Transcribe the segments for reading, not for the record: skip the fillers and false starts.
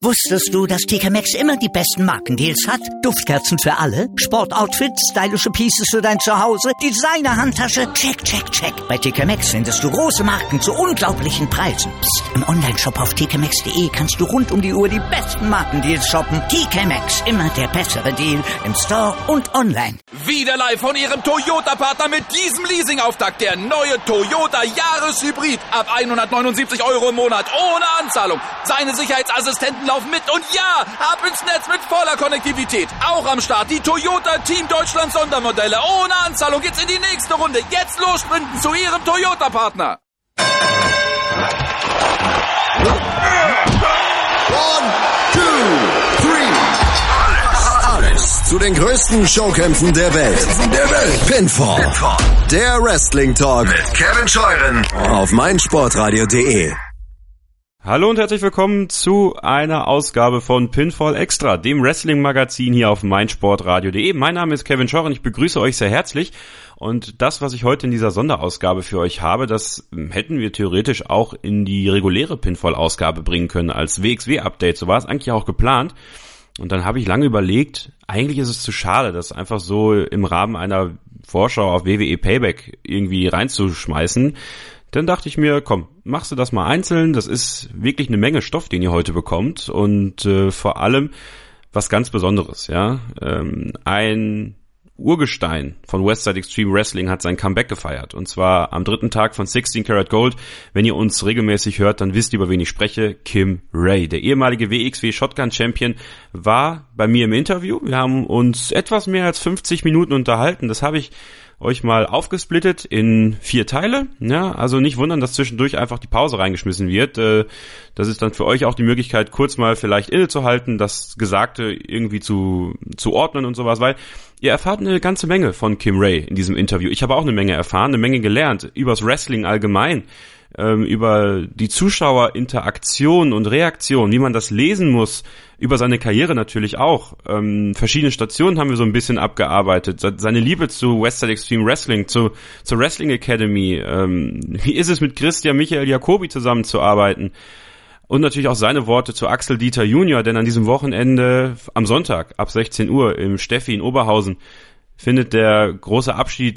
Wusstest du, dass TK Maxx immer die besten Markendeals hat? Duftkerzen für alle, Sportoutfits, stylische Pieces für dein Zuhause, Designer-Handtasche, check, check, check. Bei TK Maxx findest du große Marken zu unglaublichen Preisen. Psst. Im Onlineshop auf tkmaxx.de kannst du rund um die Uhr die besten Markendeals shoppen. TK Maxx, immer der bessere Deal im Store und online. Wieder live von Ihrem Toyota-Partner mit diesem Leasing-Auftakt. Der neue Toyota Jahreshybrid. Ab 179 € im Monat. Ohne Anzahlung. Seine Sicherheitsassistenten laufen mit. Und ja, ab ins Netz mit voller Konnektivität. Auch am Start die Toyota Team Deutschland Sondermodelle. Ohne Anzahlung geht's in die nächste Runde. Jetzt los sprinten zu Ihrem Toyota-Partner. Alles zu den größten Showkämpfen der Welt. Pinfall. Der Wrestling Talk mit Kevin Scheuren auf meinsportradio.de. Hallo und herzlich willkommen zu einer Ausgabe von Pinfall Extra, dem Wrestling-Magazin hier auf meinsportradio.de. Mein Name ist Kevin Scheuren, ich begrüße euch sehr herzlich. Und das, was ich heute in dieser Sonderausgabe für euch habe, das hätten wir theoretisch auch in die reguläre Pinfall-Ausgabe bringen können als WXW-Update. So war es eigentlich auch geplant. Und dann habe ich lange überlegt, eigentlich ist es zu schade, das einfach so im Rahmen einer Vorschau auf WWE Payback irgendwie reinzuschmeißen. Dann dachte ich mir, komm, machst du das mal einzeln, das ist wirklich eine Menge Stoff, den ihr heute bekommt und vor allem was ganz Besonderes, ja. Ein Urgestein von Westside Extreme Wrestling hat sein Comeback gefeiert und zwar am 3. Tag von 16 Karat Gold. Wenn ihr uns regelmäßig hört, dann wisst ihr, über wen ich spreche. Kim Ray, der ehemalige WXW Shotgun Champion, war bei mir im Interview. Wir haben uns etwas mehr als 50 Minuten unterhalten. Das habe ich euch mal aufgesplittet in 4 Teile. Ja, also nicht wundern, dass zwischendurch einfach die Pause reingeschmissen wird. Das ist dann für euch auch die Möglichkeit, kurz mal vielleicht innezuhalten, das Gesagte irgendwie zu ordnen und sowas, weil ihr erfahrt eine ganze Menge von Kim Ray in diesem Interview. Ich habe auch eine Menge erfahren, eine Menge gelernt übers Wrestling allgemein, über die Zuschauerinteraktion und Reaktion, wie man das lesen muss, über seine Karriere natürlich auch. Verschiedene Stationen haben wir so ein bisschen abgearbeitet. Seine Liebe zu Westside Extreme Wrestling, zur Wrestling Academy. Wie ist es mit Christian Michael Jacobi zusammenzuarbeiten? Und natürlich auch seine Worte zu Axel Dieter Junior, denn an diesem Wochenende am Sonntag ab 16 Uhr im Steffi in Oberhausen findet der große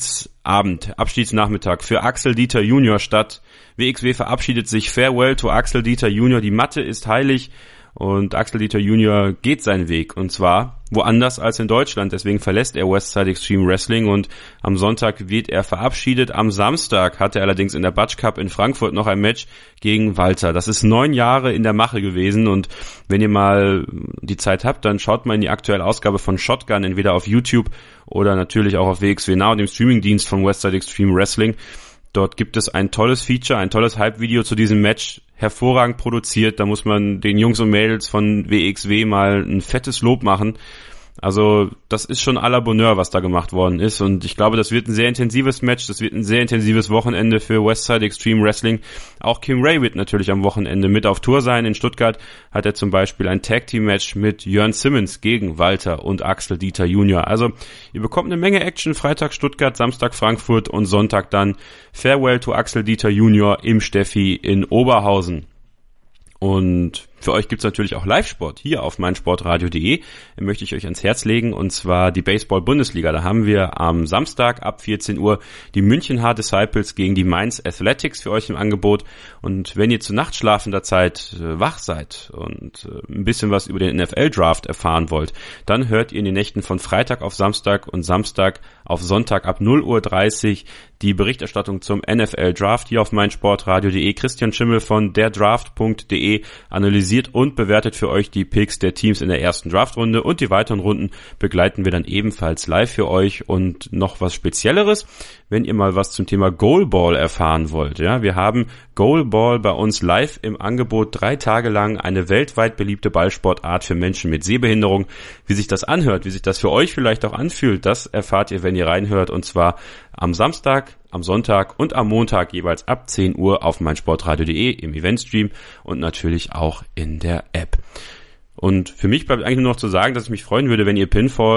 Abschiedsnachmittag für Axel Dieter Junior statt. WXW verabschiedet sich. Farewell to Axel Dieter Junior. Die Matte ist heilig und Axel Dieter Junior geht seinen Weg und zwar woanders als in Deutschland. Deswegen verlässt er Westside Extreme Wrestling und am Sonntag wird er verabschiedet. Am Samstag hat er allerdings in der Butch Cup in Frankfurt noch ein Match gegen Walter. Das ist 9 Jahre in der Mache gewesen und wenn ihr mal die Zeit habt, dann schaut mal in die aktuelle Ausgabe von Shotgun, entweder auf YouTube oder natürlich auch auf WXW Now, dem Streamingdienst von Westside Extreme Wrestling. Dort gibt es ein tolles Feature, ein tolles Hype-Video zu diesem Match, hervorragend produziert. Da muss man den Jungs und Mädels von WXW mal ein fettes Lob machen. Also das ist schon à la Bonheur, was da gemacht worden ist und ich glaube, das wird ein sehr intensives Match, das wird ein sehr intensives Wochenende für Westside Extreme Wrestling. Auch Kim Ray wird natürlich am Wochenende mit auf Tour sein. In Stuttgart hat er zum Beispiel ein Tag-Team-Match mit Jörn Simmons gegen Walter und Axel Dieter Junior. Also ihr bekommt eine Menge Action, Freitag Stuttgart, Samstag Frankfurt und Sonntag dann Farewell to Axel Dieter Junior im Steffi in Oberhausen. Und für euch gibt's natürlich auch Live-Sport hier auf meinsportradio.de. Möchte ich euch ans Herz legen und zwar die Baseball-Bundesliga. Da haben wir am Samstag ab 14 Uhr die München Hard Disciples gegen die Mainz Athletics für euch im Angebot. Und wenn ihr zu nachtschlafender Zeit wach seid und ein bisschen was über den NFL-Draft erfahren wollt, dann hört ihr in den Nächten von Freitag auf Samstag und Samstag auf Sonntag ab 0:30 Uhr die Berichterstattung zum NFL-Draft hier auf meinsportradio.de. Christian Schimmel von derdraft.de analysiert und bewertet für euch die Picks der Teams in der ersten Draftrunde und die weiteren Runden begleiten wir dann ebenfalls live für euch. Und noch was Spezielleres, wenn ihr mal was zum Thema Goalball erfahren wollt. Ja, wir haben Goalball bei uns live im Angebot, 3 Tage lang, eine weltweit beliebte Ballsportart für Menschen mit Sehbehinderung. Wie sich das anhört, wie sich das für euch vielleicht auch anfühlt, das erfahrt ihr, wenn ihr reinhört und zwar am Samstag, am Sonntag und am Montag jeweils ab 10 Uhr auf meinsportradio.de im Eventstream und natürlich auch in der App. Und für mich bleibt eigentlich nur noch zu sagen, dass ich mich freuen würde, wenn ihr Pinfall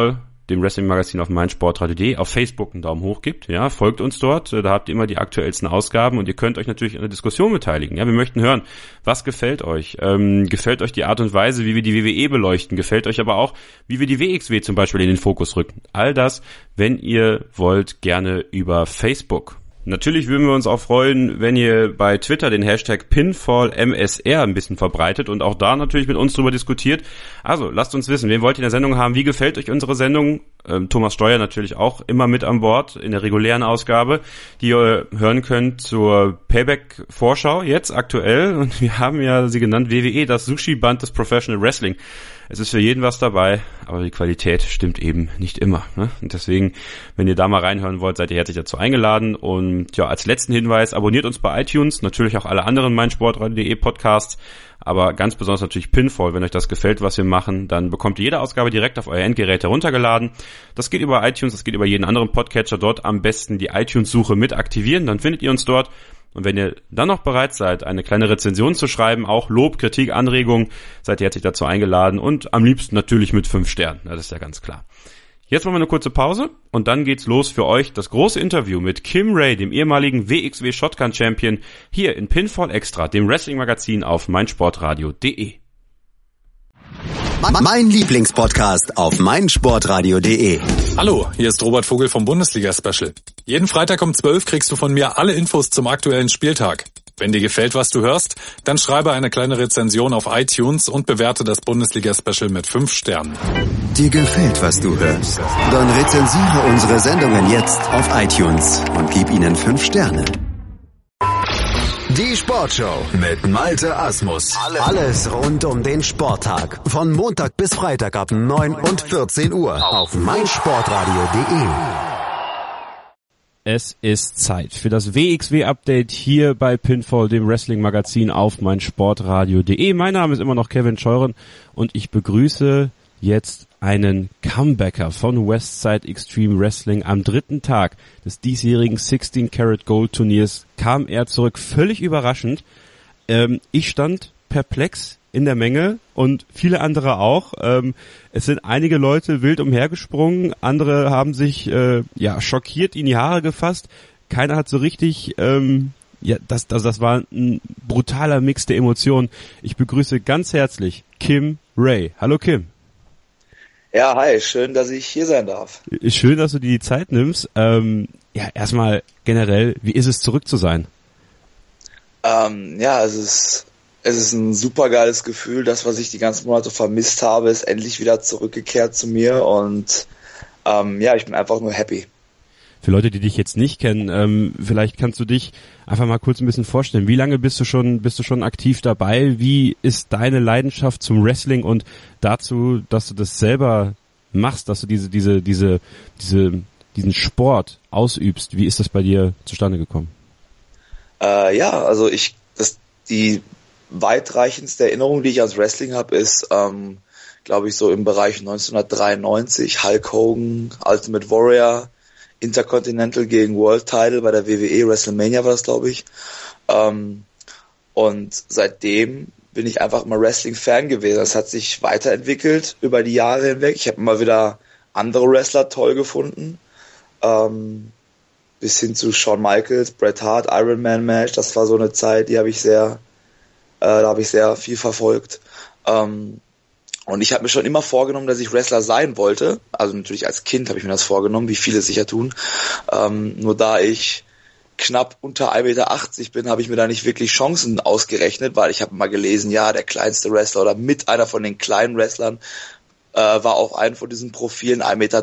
dem Wrestling-Magazin auf meinsportradio.de, auf Facebook einen Daumen hoch gibt. Ja, folgt uns dort, da habt ihr immer die aktuellsten Ausgaben und ihr könnt euch natürlich an der Diskussion beteiligen. Ja, wir möchten hören, was gefällt euch? Gefällt euch die Art und Weise, wie wir die WWE beleuchten? Gefällt euch aber auch, wie wir die WXW zum Beispiel in den Fokus rücken? All das, wenn ihr wollt, gerne über Facebook. Natürlich würden wir uns auch freuen, wenn ihr bei Twitter den Hashtag PinfallMSR ein bisschen verbreitet und auch da natürlich mit uns drüber diskutiert. Also lasst uns wissen, wen wollt ihr in der Sendung haben, wie gefällt euch unsere Sendung? Thomas Steuer natürlich auch immer mit an Bord in der regulären Ausgabe, die ihr hören könnt zur Payback-Vorschau jetzt aktuell. Und wir haben ja sie genannt WWE, das Sushi-Band des Professional Wrestling. Es ist für jeden was dabei, aber die Qualität stimmt eben nicht immer. Ne? Und deswegen, wenn ihr da mal reinhören wollt, seid ihr herzlich dazu eingeladen. Und ja, als letzten Hinweis, abonniert uns bei iTunes, natürlich auch alle anderen meinsportradio.de Podcasts, aber ganz besonders natürlich Pinfall. Wenn euch das gefällt, was wir machen, dann bekommt ihr jede Ausgabe direkt auf euer Endgerät heruntergeladen. Das geht über iTunes, das geht über jeden anderen Podcatcher. Dort am besten die iTunes-Suche mit aktivieren, dann findet ihr uns dort. Und wenn ihr dann noch bereit seid, eine kleine Rezension zu schreiben, auch Lob, Kritik, Anregungen, seid ihr herzlich dazu eingeladen und am liebsten natürlich mit 5 Sternen. Das ist ja ganz klar. Jetzt machen wir eine kurze Pause und dann geht's los für euch das große Interview mit Kim Ray, dem ehemaligen WXW Shotgun Champion, hier in Pinfall Extra, dem Wrestling-Magazin auf meinsportradio.de. Mein Lieblingspodcast auf meinsportradio.de. Hallo, hier ist Robert Vogel vom Bundesliga-Special. Jeden Freitag um 12 kriegst du von mir alle Infos zum aktuellen Spieltag. Wenn dir gefällt, was du hörst, dann schreibe eine kleine Rezension auf iTunes und bewerte das Bundesliga-Special mit 5 Sternen. Dir gefällt, was du hörst? Dann rezensiere unsere Sendungen jetzt auf iTunes und gib ihnen 5 Sterne. Die Sportshow mit Malte Asmus. Alles rund um den Sporttag. Von Montag bis Freitag ab 9 und 14 Uhr auf meinsportradio.de. Es ist Zeit für das WXW-Update hier bei Pinfall, dem Wrestling-Magazin auf meinsportradio.de. Mein Name ist immer noch Kevin Scheuren und ich begrüße jetzt einen Comebacker von Westside Extreme Wrestling. Am 3. Tag des diesjährigen 16 Karat Gold Turniers kam er zurück, völlig überraschend. Ich stand perplex in der Menge und viele andere auch. Es sind einige Leute wild umhergesprungen, andere haben sich schockiert in die Haare gefasst. Keiner hat so richtig, das war ein brutaler Mix der Emotionen. Ich begrüße ganz herzlich Kim Ray. Hallo Kim. Ja, hi, schön, dass ich hier sein darf. Schön, dass du dir die Zeit nimmst. Erstmal generell, wie ist es, zurück zu sein? Es ist ein super geiles Gefühl. Das, was ich die ganzen Monate vermisst habe, ist endlich wieder zurückgekehrt zu mir und ich bin einfach nur happy. Für Leute, die dich jetzt nicht kennen, vielleicht kannst du dich einfach mal kurz ein bisschen vorstellen. Wie lange bist du schon aktiv dabei? Wie ist deine Leidenschaft zum Wrestling und dazu, dass du das selber machst, dass du diesen Sport ausübst? Wie ist das bei dir zustande gekommen? Die weitreichendste Erinnerung, die ich ans Wrestling habe, ist, glaube ich, so im Bereich 1993, Hulk Hogan, Ultimate Warrior, Intercontinental gegen World Title bei der WWE, WrestleMania war das, glaube ich. Und seitdem bin ich einfach immer Wrestling-Fan gewesen. Das hat sich weiterentwickelt über die Jahre hinweg. Ich habe immer wieder andere Wrestler toll gefunden. Bis hin zu Shawn Michaels, Bret Hart, Iron Man Match. Das war so eine Zeit, da habe ich sehr viel verfolgt. Und ich habe mir schon immer vorgenommen, dass ich Wrestler sein wollte. Also natürlich als Kind habe ich mir das vorgenommen, wie viele sicher tun. Nur da ich knapp unter 1,80 Meter bin, habe ich mir da nicht wirklich Chancen ausgerechnet, weil ich habe mal gelesen, ja, der kleinste Wrestler oder mit einer von den kleinen Wrestlern war auf einem von diesen Profilen 1,83 Meter.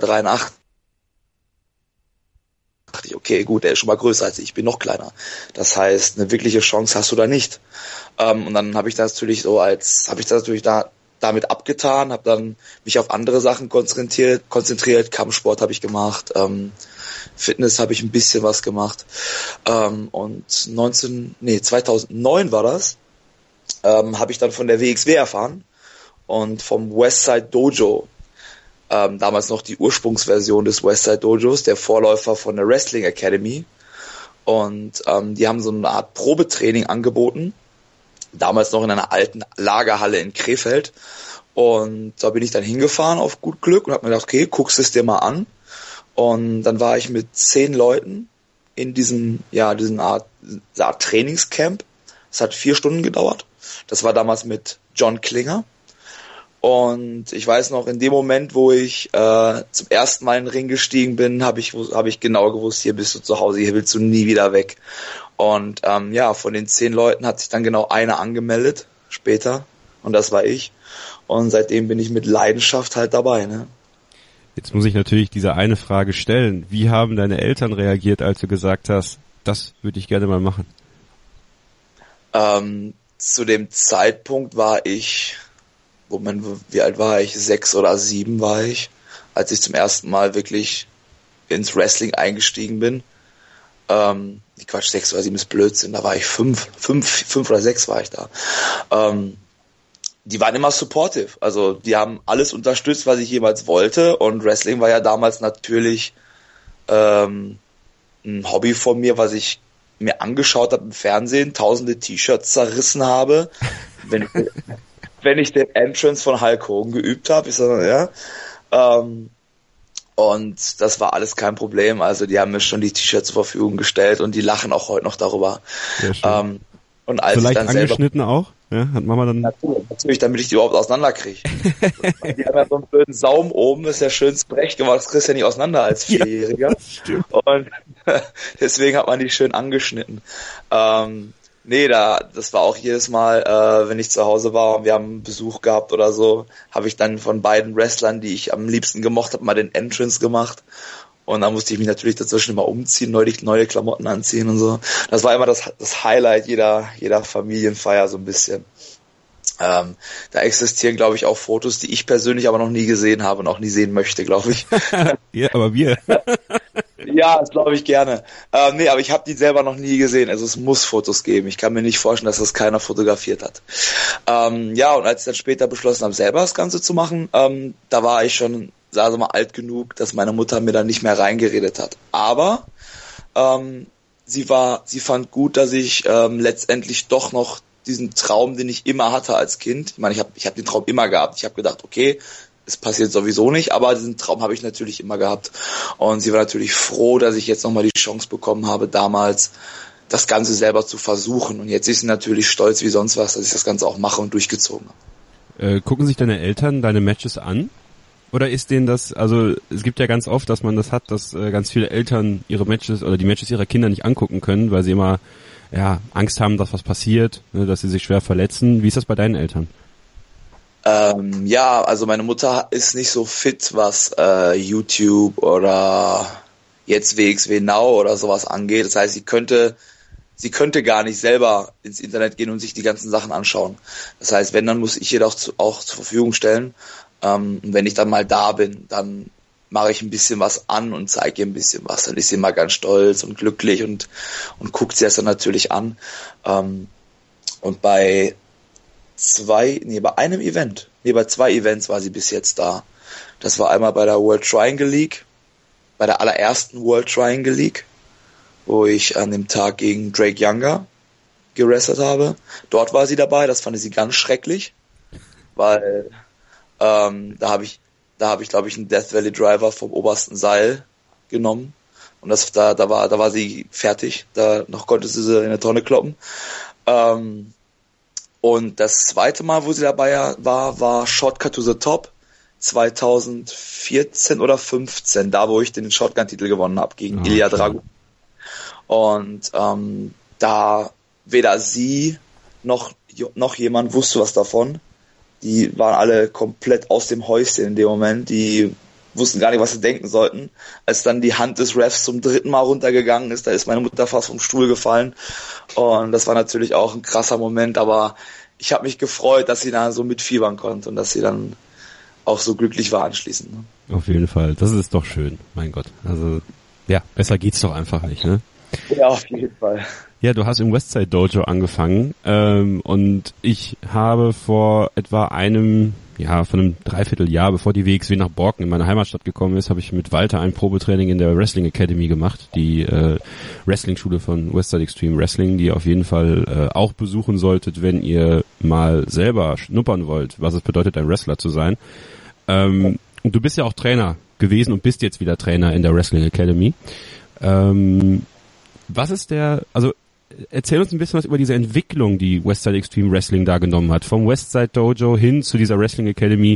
Dachte ich, okay, gut, der ist schon mal größer als ich bin noch kleiner. Das heißt, eine wirkliche Chance hast du da nicht. Und dann habe ich das natürlich damit abgetan, habe dann mich auf andere Sachen konzentriert, Kampfsport habe ich gemacht, Fitness habe ich ein bisschen was gemacht. Und 2009 war das, habe ich dann von der WXW erfahren und vom Westside Dojo, damals noch die Ursprungsversion des Westside Dojos, der Vorläufer von der Wrestling Academy. Und die haben so eine Art Probetraining angeboten, damals noch in einer alten Lagerhalle in Krefeld. Und da bin ich dann hingefahren auf gut Glück und habe mir gedacht, okay, guckst es dir mal an. Und dann war ich mit 10 Leuten in diesem Art Trainingscamp. Es hat 4 Stunden gedauert. Das war damals mit John Klinger. Und ich weiß noch, in dem Moment, wo ich zum ersten Mal in den Ring gestiegen bin, habe ich genau gewusst, hier bist du zu Hause, hier willst du nie wieder weg. Und von den 10 Leuten hat sich dann genau einer angemeldet, später. Und das war ich. Und seitdem bin ich mit Leidenschaft halt dabei, ne? Jetzt muss ich natürlich diese eine Frage stellen. Wie haben deine Eltern reagiert, als du gesagt hast, das würde ich gerne mal machen? Zu dem Zeitpunkt war ich, wie alt war ich? 6 oder 7 war ich, als ich zum ersten Mal wirklich ins Wrestling eingestiegen bin. 6 oder 7 ist Blödsinn, da war ich 5 oder 6 war ich da. Die waren immer supportive, also die haben alles unterstützt, was ich jemals wollte, und Wrestling war ja damals natürlich ein Hobby von mir, was ich mir angeschaut habe im Fernsehen, tausende T-Shirts zerrissen habe, wenn ich den Entrance von Hulk Hogan geübt habe, und das war alles kein Problem, also die haben mir schon die T-Shirts zur Verfügung gestellt und die lachen auch heute noch darüber. Und als so leicht ich dann angeschnitten auch? Ja, hat Mama dann... Natürlich, damit ich die überhaupt auseinanderkriege. Die haben ja so einen blöden Saum oben, ist ja schön Brech gemacht, das kriegst du ja nicht auseinander als 4-Jähriger. Ja, und deswegen hat man die schön angeschnitten. Das war auch jedes Mal, wenn ich zu Hause war und wir haben Besuch gehabt oder so, habe ich dann von beiden Wrestlern, die ich am liebsten gemocht habe, mal den Entrance gemacht. Und dann musste ich mich natürlich dazwischen immer umziehen, neue Klamotten anziehen und so. Das war immer das Highlight jeder Familienfeier so ein bisschen. Da existieren, glaube ich, auch Fotos, die ich persönlich aber noch nie gesehen habe und auch nie sehen möchte, glaube ich. Ja, aber wir. Ja, das glaube ich gerne. Aber ich habe die selber noch nie gesehen. Also es muss Fotos geben. Ich kann mir nicht vorstellen, dass das keiner fotografiert hat. Und als ich dann später beschlossen habe, selber das Ganze zu machen, da war ich schon, sagen wir mal, alt genug, dass meine Mutter mir dann nicht mehr reingeredet hat. Aber sie fand gut, dass ich letztendlich doch noch diesen Traum, den ich immer hatte als Kind. Ich meine, ich hab den Traum immer gehabt. Ich habe gedacht, okay, es passiert sowieso nicht, aber diesen Traum habe ich natürlich immer gehabt. Und sie war natürlich froh, dass ich jetzt nochmal die Chance bekommen habe, damals das Ganze selber zu versuchen. Und jetzt ist sie natürlich stolz wie sonst was, dass ich das Ganze auch mache und durchgezogen habe. Gucken sich deine Eltern deine Matches an? Oder ist denen das, also es gibt ja ganz oft, dass man das hat, dass ganz viele Eltern ihre Matches oder die Matches ihrer Kinder nicht angucken können, weil sie immer Angst haben, dass was passiert, ne, dass sie sich schwer verletzen. Wie ist das bei deinen Eltern? Also meine Mutter ist nicht so fit, was YouTube oder jetzt WXW Now oder sowas angeht. Das heißt, sie könnte gar nicht selber ins Internet gehen und sich die ganzen Sachen anschauen. Das heißt, wenn, dann muss ich ihr doch auch zur Verfügung stellen. Und wenn ich dann mal da bin, dann mache ich ein bisschen was an und zeige ihr ein bisschen was. Dann ist sie mal ganz stolz und glücklich und guckt sie das dann natürlich an. Und bei zwei Events war sie bis jetzt da. Das war einmal bei der World Triangle League, bei der allerersten World Triangle League, wo ich an dem Tag gegen Drake Younger gewrestelt habe. Dort war sie dabei, das fand sie ganz schrecklich, weil da habe ich glaube ich einen Death Valley Driver vom obersten Seil genommen und da war sie fertig, da noch konnte sie in der Tonne kloppen. Und das zweite Mal, wo sie dabei war Shotcut to the Top 2014 oder 15, da wo ich den Shotgun-Titel gewonnen habe gegen Ilya Dragunov. Und da weder sie noch jemand wusste was davon. Die waren alle komplett aus dem Häuschen in dem Moment. Die wussten gar nicht, was sie denken sollten. Als dann die Hand des Refs zum 3. Mal runtergegangen ist, da ist meine Mutter fast vom Stuhl gefallen. Und das war natürlich auch ein krasser Moment, aber ich habe mich gefreut, dass sie da so mitfiebern konnte und dass sie dann auch so glücklich war anschließend. Ne? Auf jeden Fall, das ist doch schön, mein Gott. Also ja, besser geht's doch einfach nicht, ne? Ja, auf jeden Fall. Ja, du hast im Westside Dojo angefangen und ich habe vor etwa einem von einem Dreivierteljahr, bevor die WXW nach Borken in meine Heimatstadt gekommen ist, habe ich mit Walter ein Probetraining in der Wrestling Academy gemacht, die Wrestling-Schule von Westside Extreme Wrestling, die ihr auf jeden Fall auch besuchen solltet, wenn ihr mal selber schnuppern wollt, was es bedeutet, ein Wrestler zu sein. Und du bist ja auch Trainer gewesen und bist jetzt wieder Trainer in der Wrestling Academy. Was ist erzähl uns ein bisschen was über diese Entwicklung, die Westside Extreme Wrestling da genommen hat. Vom Westside Dojo hin zu dieser Wrestling Academy.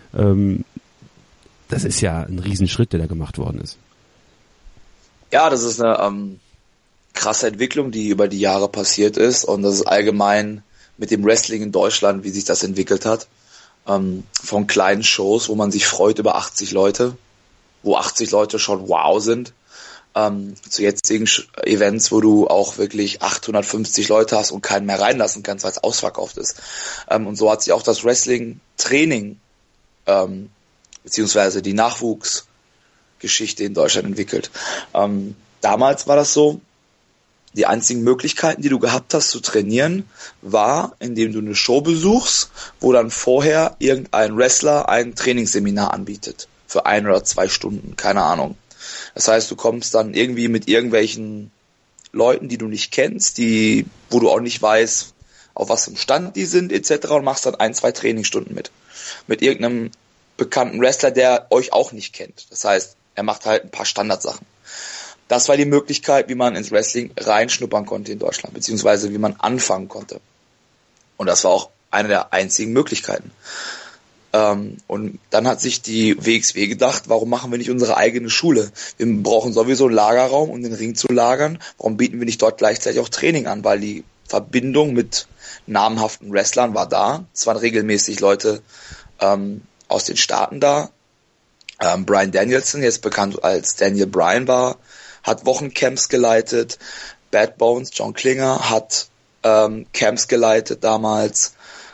Das ist ja ein Riesenschritt, der da gemacht worden ist. Ja, das ist eine krasse Entwicklung, die über die Jahre passiert ist. Und das ist allgemein mit dem Wrestling in Deutschland, wie sich das entwickelt hat. Von kleinen Shows, wo man sich freut über 80 Leute, wo 80 Leute schon wow sind, zu jetzigen Events, wo du auch wirklich 850 Leute hast und keinen mehr reinlassen kannst, weil es ausverkauft ist. Und so hat sich auch das Wrestling-Training beziehungsweise die Nachwuchsgeschichte in Deutschland entwickelt. Damals war das so, die einzigen Möglichkeiten, die du gehabt hast zu trainieren, war, indem du eine Show besuchst, wo dann vorher irgendein Wrestler ein Trainingsseminar anbietet. Für 1 oder 2 Stunden, keine Ahnung. Das heißt, du kommst dann irgendwie mit irgendwelchen Leuten, die du nicht kennst, wo du auch nicht weißt, auf was im Stand die sind, etc. und machst dann 1, 2 Trainingsstunden mit irgendeinem bekannten Wrestler, der euch auch nicht kennt. Das heißt, er macht halt ein paar Standardsachen. Das war die Möglichkeit, wie man ins Wrestling reinschnuppern konnte in Deutschland, beziehungsweise wie man anfangen konnte. Und das war auch eine der einzigen Möglichkeiten. Und dann hat sich die WXW gedacht, warum machen wir nicht unsere eigene Schule? Wir brauchen sowieso einen Lagerraum, um den Ring zu lagern. Warum bieten wir nicht dort gleichzeitig auch Training an? Weil die Verbindung mit namhaften Wrestlern war da. Es waren regelmäßig Leute aus den Staaten da. Bryan Danielson, jetzt bekannt als Daniel Bryan, hat Wochencamps geleitet. Bad Bones, John Klinger, hat Camps geleitet damals.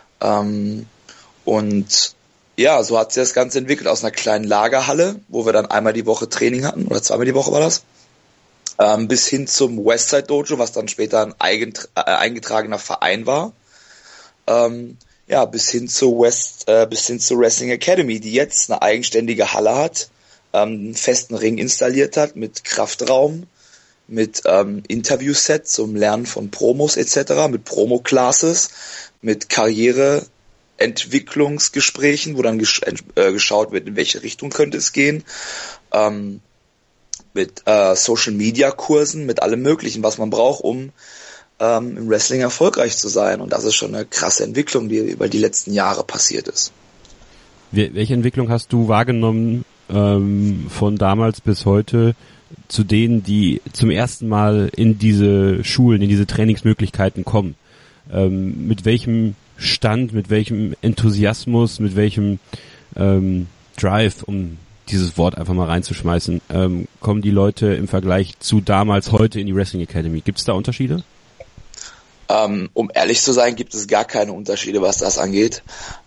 Und ja, so hat sich das Ganze entwickelt aus einer kleinen Lagerhalle, wo wir dann einmal die Woche Training hatten, oder 2-mal die Woche war das, bis hin zum Westside Dojo, was dann später ein eingetragener Verein war, bis hin zur Wrestling Academy, die jetzt eine eigenständige Halle hat, einen festen Ring installiert hat mit Kraftraum, mit Interviewset zum Lernen von Promos etc., mit Promo-Classes, mit Karriereentwicklungsgesprächen, wo dann geschaut wird, in welche Richtung könnte es gehen, mit Social-Media-Kursen, mit allem Möglichen, was man braucht, um im Wrestling erfolgreich zu sein. Und das ist schon eine krasse Entwicklung, die über die letzten Jahre passiert ist. Welche Entwicklung hast du wahrgenommen von damals bis heute zu denen, die zum ersten Mal in diese Schulen, in diese Trainingsmöglichkeiten kommen? Mit welchem Stand, mit welchem Enthusiasmus, mit welchem Drive, um dieses Wort einfach mal reinzuschmeißen, kommen die Leute im Vergleich zu damals heute in die Wrestling Academy? Gibt es da Unterschiede? Um ehrlich zu sein, gibt es gar keine Unterschiede, was das angeht.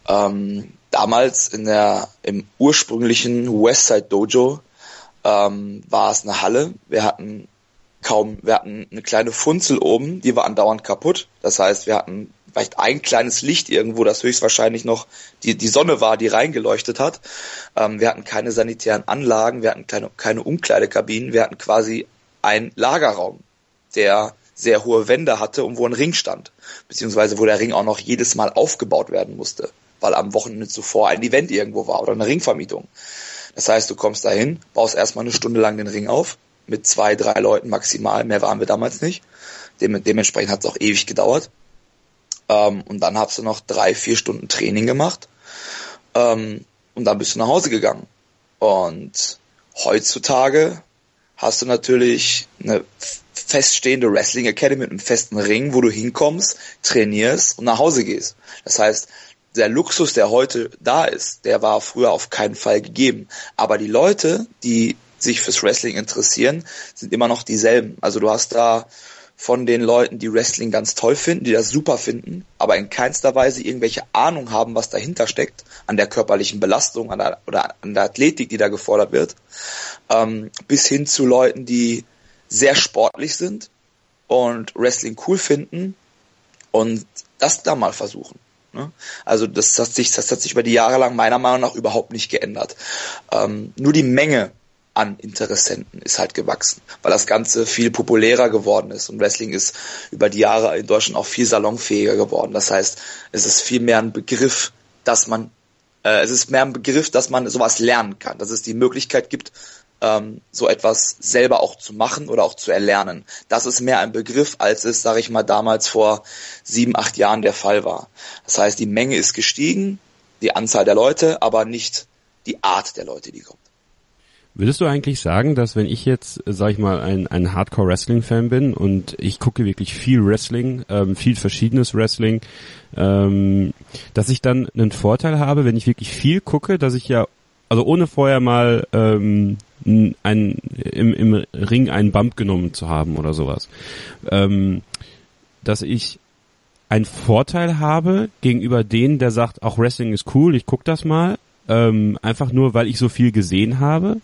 Damals im ursprünglichen Westside Dojo war es eine Halle. Wir hatten eine kleine Funzel oben, die war andauernd kaputt. Das heißt, wir hatten vielleicht ein kleines Licht irgendwo, das höchstwahrscheinlich noch die Sonne war, die reingeleuchtet hat. Wir hatten keine sanitären Anlagen, wir hatten keine Umkleidekabinen, wir hatten quasi einen Lagerraum, der sehr hohe Wände hatte und wo ein Ring stand, beziehungsweise wo der Ring auch noch jedes Mal aufgebaut werden musste, weil am Wochenende zuvor ein Event irgendwo war oder eine Ringvermietung. Das heißt, du kommst dahin, baust erstmal 1 Stunde lang den Ring auf, mit 2, 3 Leuten maximal, mehr waren wir damals nicht. Dementsprechend hat es auch ewig gedauert. Und dann hast du noch 3, 4 Stunden Training gemacht und dann bist du nach Hause gegangen. Und heutzutage hast du natürlich eine feststehende Wrestling Academy mit einem festen Ring, wo du hinkommst, trainierst und nach Hause gehst. Das heißt, der Luxus, der heute da ist, der war früher auf keinen Fall gegeben. Aber die Leute, die sich fürs Wrestling interessieren, sind immer noch dieselben. Also du hast da von den Leuten, die Wrestling ganz toll finden, die das super finden, aber in keinster Weise irgendwelche Ahnung haben, was dahinter steckt, an der körperlichen Belastung oder an der Athletik, die da gefordert wird, bis hin zu Leuten, die sehr sportlich sind und Wrestling cool finden und das da mal versuchen. Ne? Also das hat sich über die Jahre lang meiner Meinung nach überhaupt nicht geändert. Nur die Menge an Interessenten ist halt gewachsen, weil das Ganze viel populärer geworden ist und Wrestling ist über die Jahre in Deutschland auch viel salonfähiger geworden. Das heißt, es ist viel mehr ein Begriff, dass man sowas lernen kann, dass es die Möglichkeit gibt, so etwas selber auch zu machen oder auch zu erlernen. Das ist mehr ein Begriff, als es, sage ich mal, damals vor 7, 8 Jahren der Fall war. Das heißt, die Menge ist gestiegen, die Anzahl der Leute, aber nicht die Art der Leute, die kommt. Würdest du eigentlich sagen, dass wenn ich jetzt, sag ich mal, ein Hardcore-Wrestling-Fan bin und ich gucke wirklich viel Wrestling, viel verschiedenes Wrestling, dass ich dann einen Vorteil habe, wenn ich wirklich viel gucke, dass ich ja, also ohne vorher mal im Ring einen Bump genommen zu haben oder sowas, dass ich einen Vorteil habe gegenüber denen, der sagt, auch Wrestling ist cool, ich guck das mal, einfach nur, weil ich so viel gesehen habe?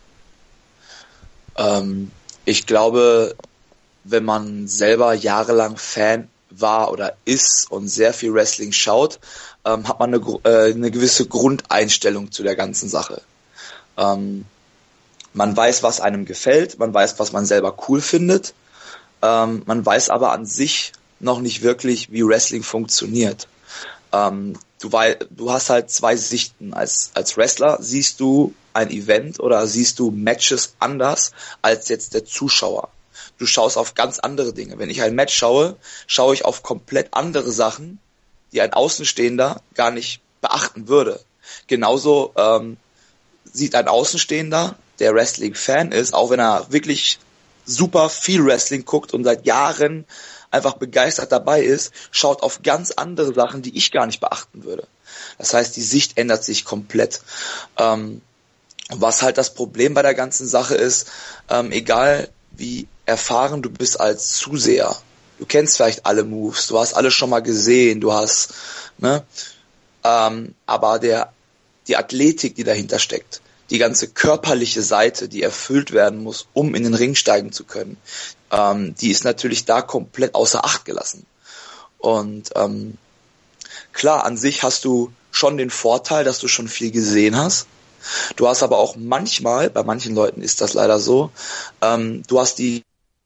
Ich glaube, wenn man selber jahrelang Fan war oder ist und sehr viel Wrestling schaut, hat man eine gewisse Grundeinstellung zu der ganzen Sache. Man weiß, was einem gefällt, man weiß, was man selber cool findet, man weiß aber an sich noch nicht wirklich, wie Wrestling funktioniert. Du hast halt zwei Sichten. Als Wrestler siehst du ein Event oder siehst du Matches anders als jetzt der Zuschauer. Du schaust auf ganz andere Dinge. Wenn ich ein Match schaue, schaue ich auf komplett andere Sachen, die ein Außenstehender gar nicht beachten würde. Genauso sieht ein Außenstehender, der Wrestling-Fan ist, auch wenn er wirklich super viel Wrestling guckt und seit Jahren einfach begeistert dabei ist, schaut auf ganz andere Sachen, die ich gar nicht beachten würde. Das heißt, die Sicht ändert sich komplett. Was halt das Problem bei der ganzen Sache ist, egal wie erfahren du bist als Zuseher, du kennst vielleicht alle Moves, du hast alle schon mal gesehen, du hast, ne, aber die Athletik, die dahinter steckt, die ganze körperliche Seite, die erfüllt werden muss, um in den Ring steigen zu können, die ist natürlich da komplett außer Acht gelassen. Und klar, an sich hast du schon den Vorteil, dass du schon viel gesehen hast. Du hast aber auch manchmal, bei manchen Leuten ist das leider so, du hast die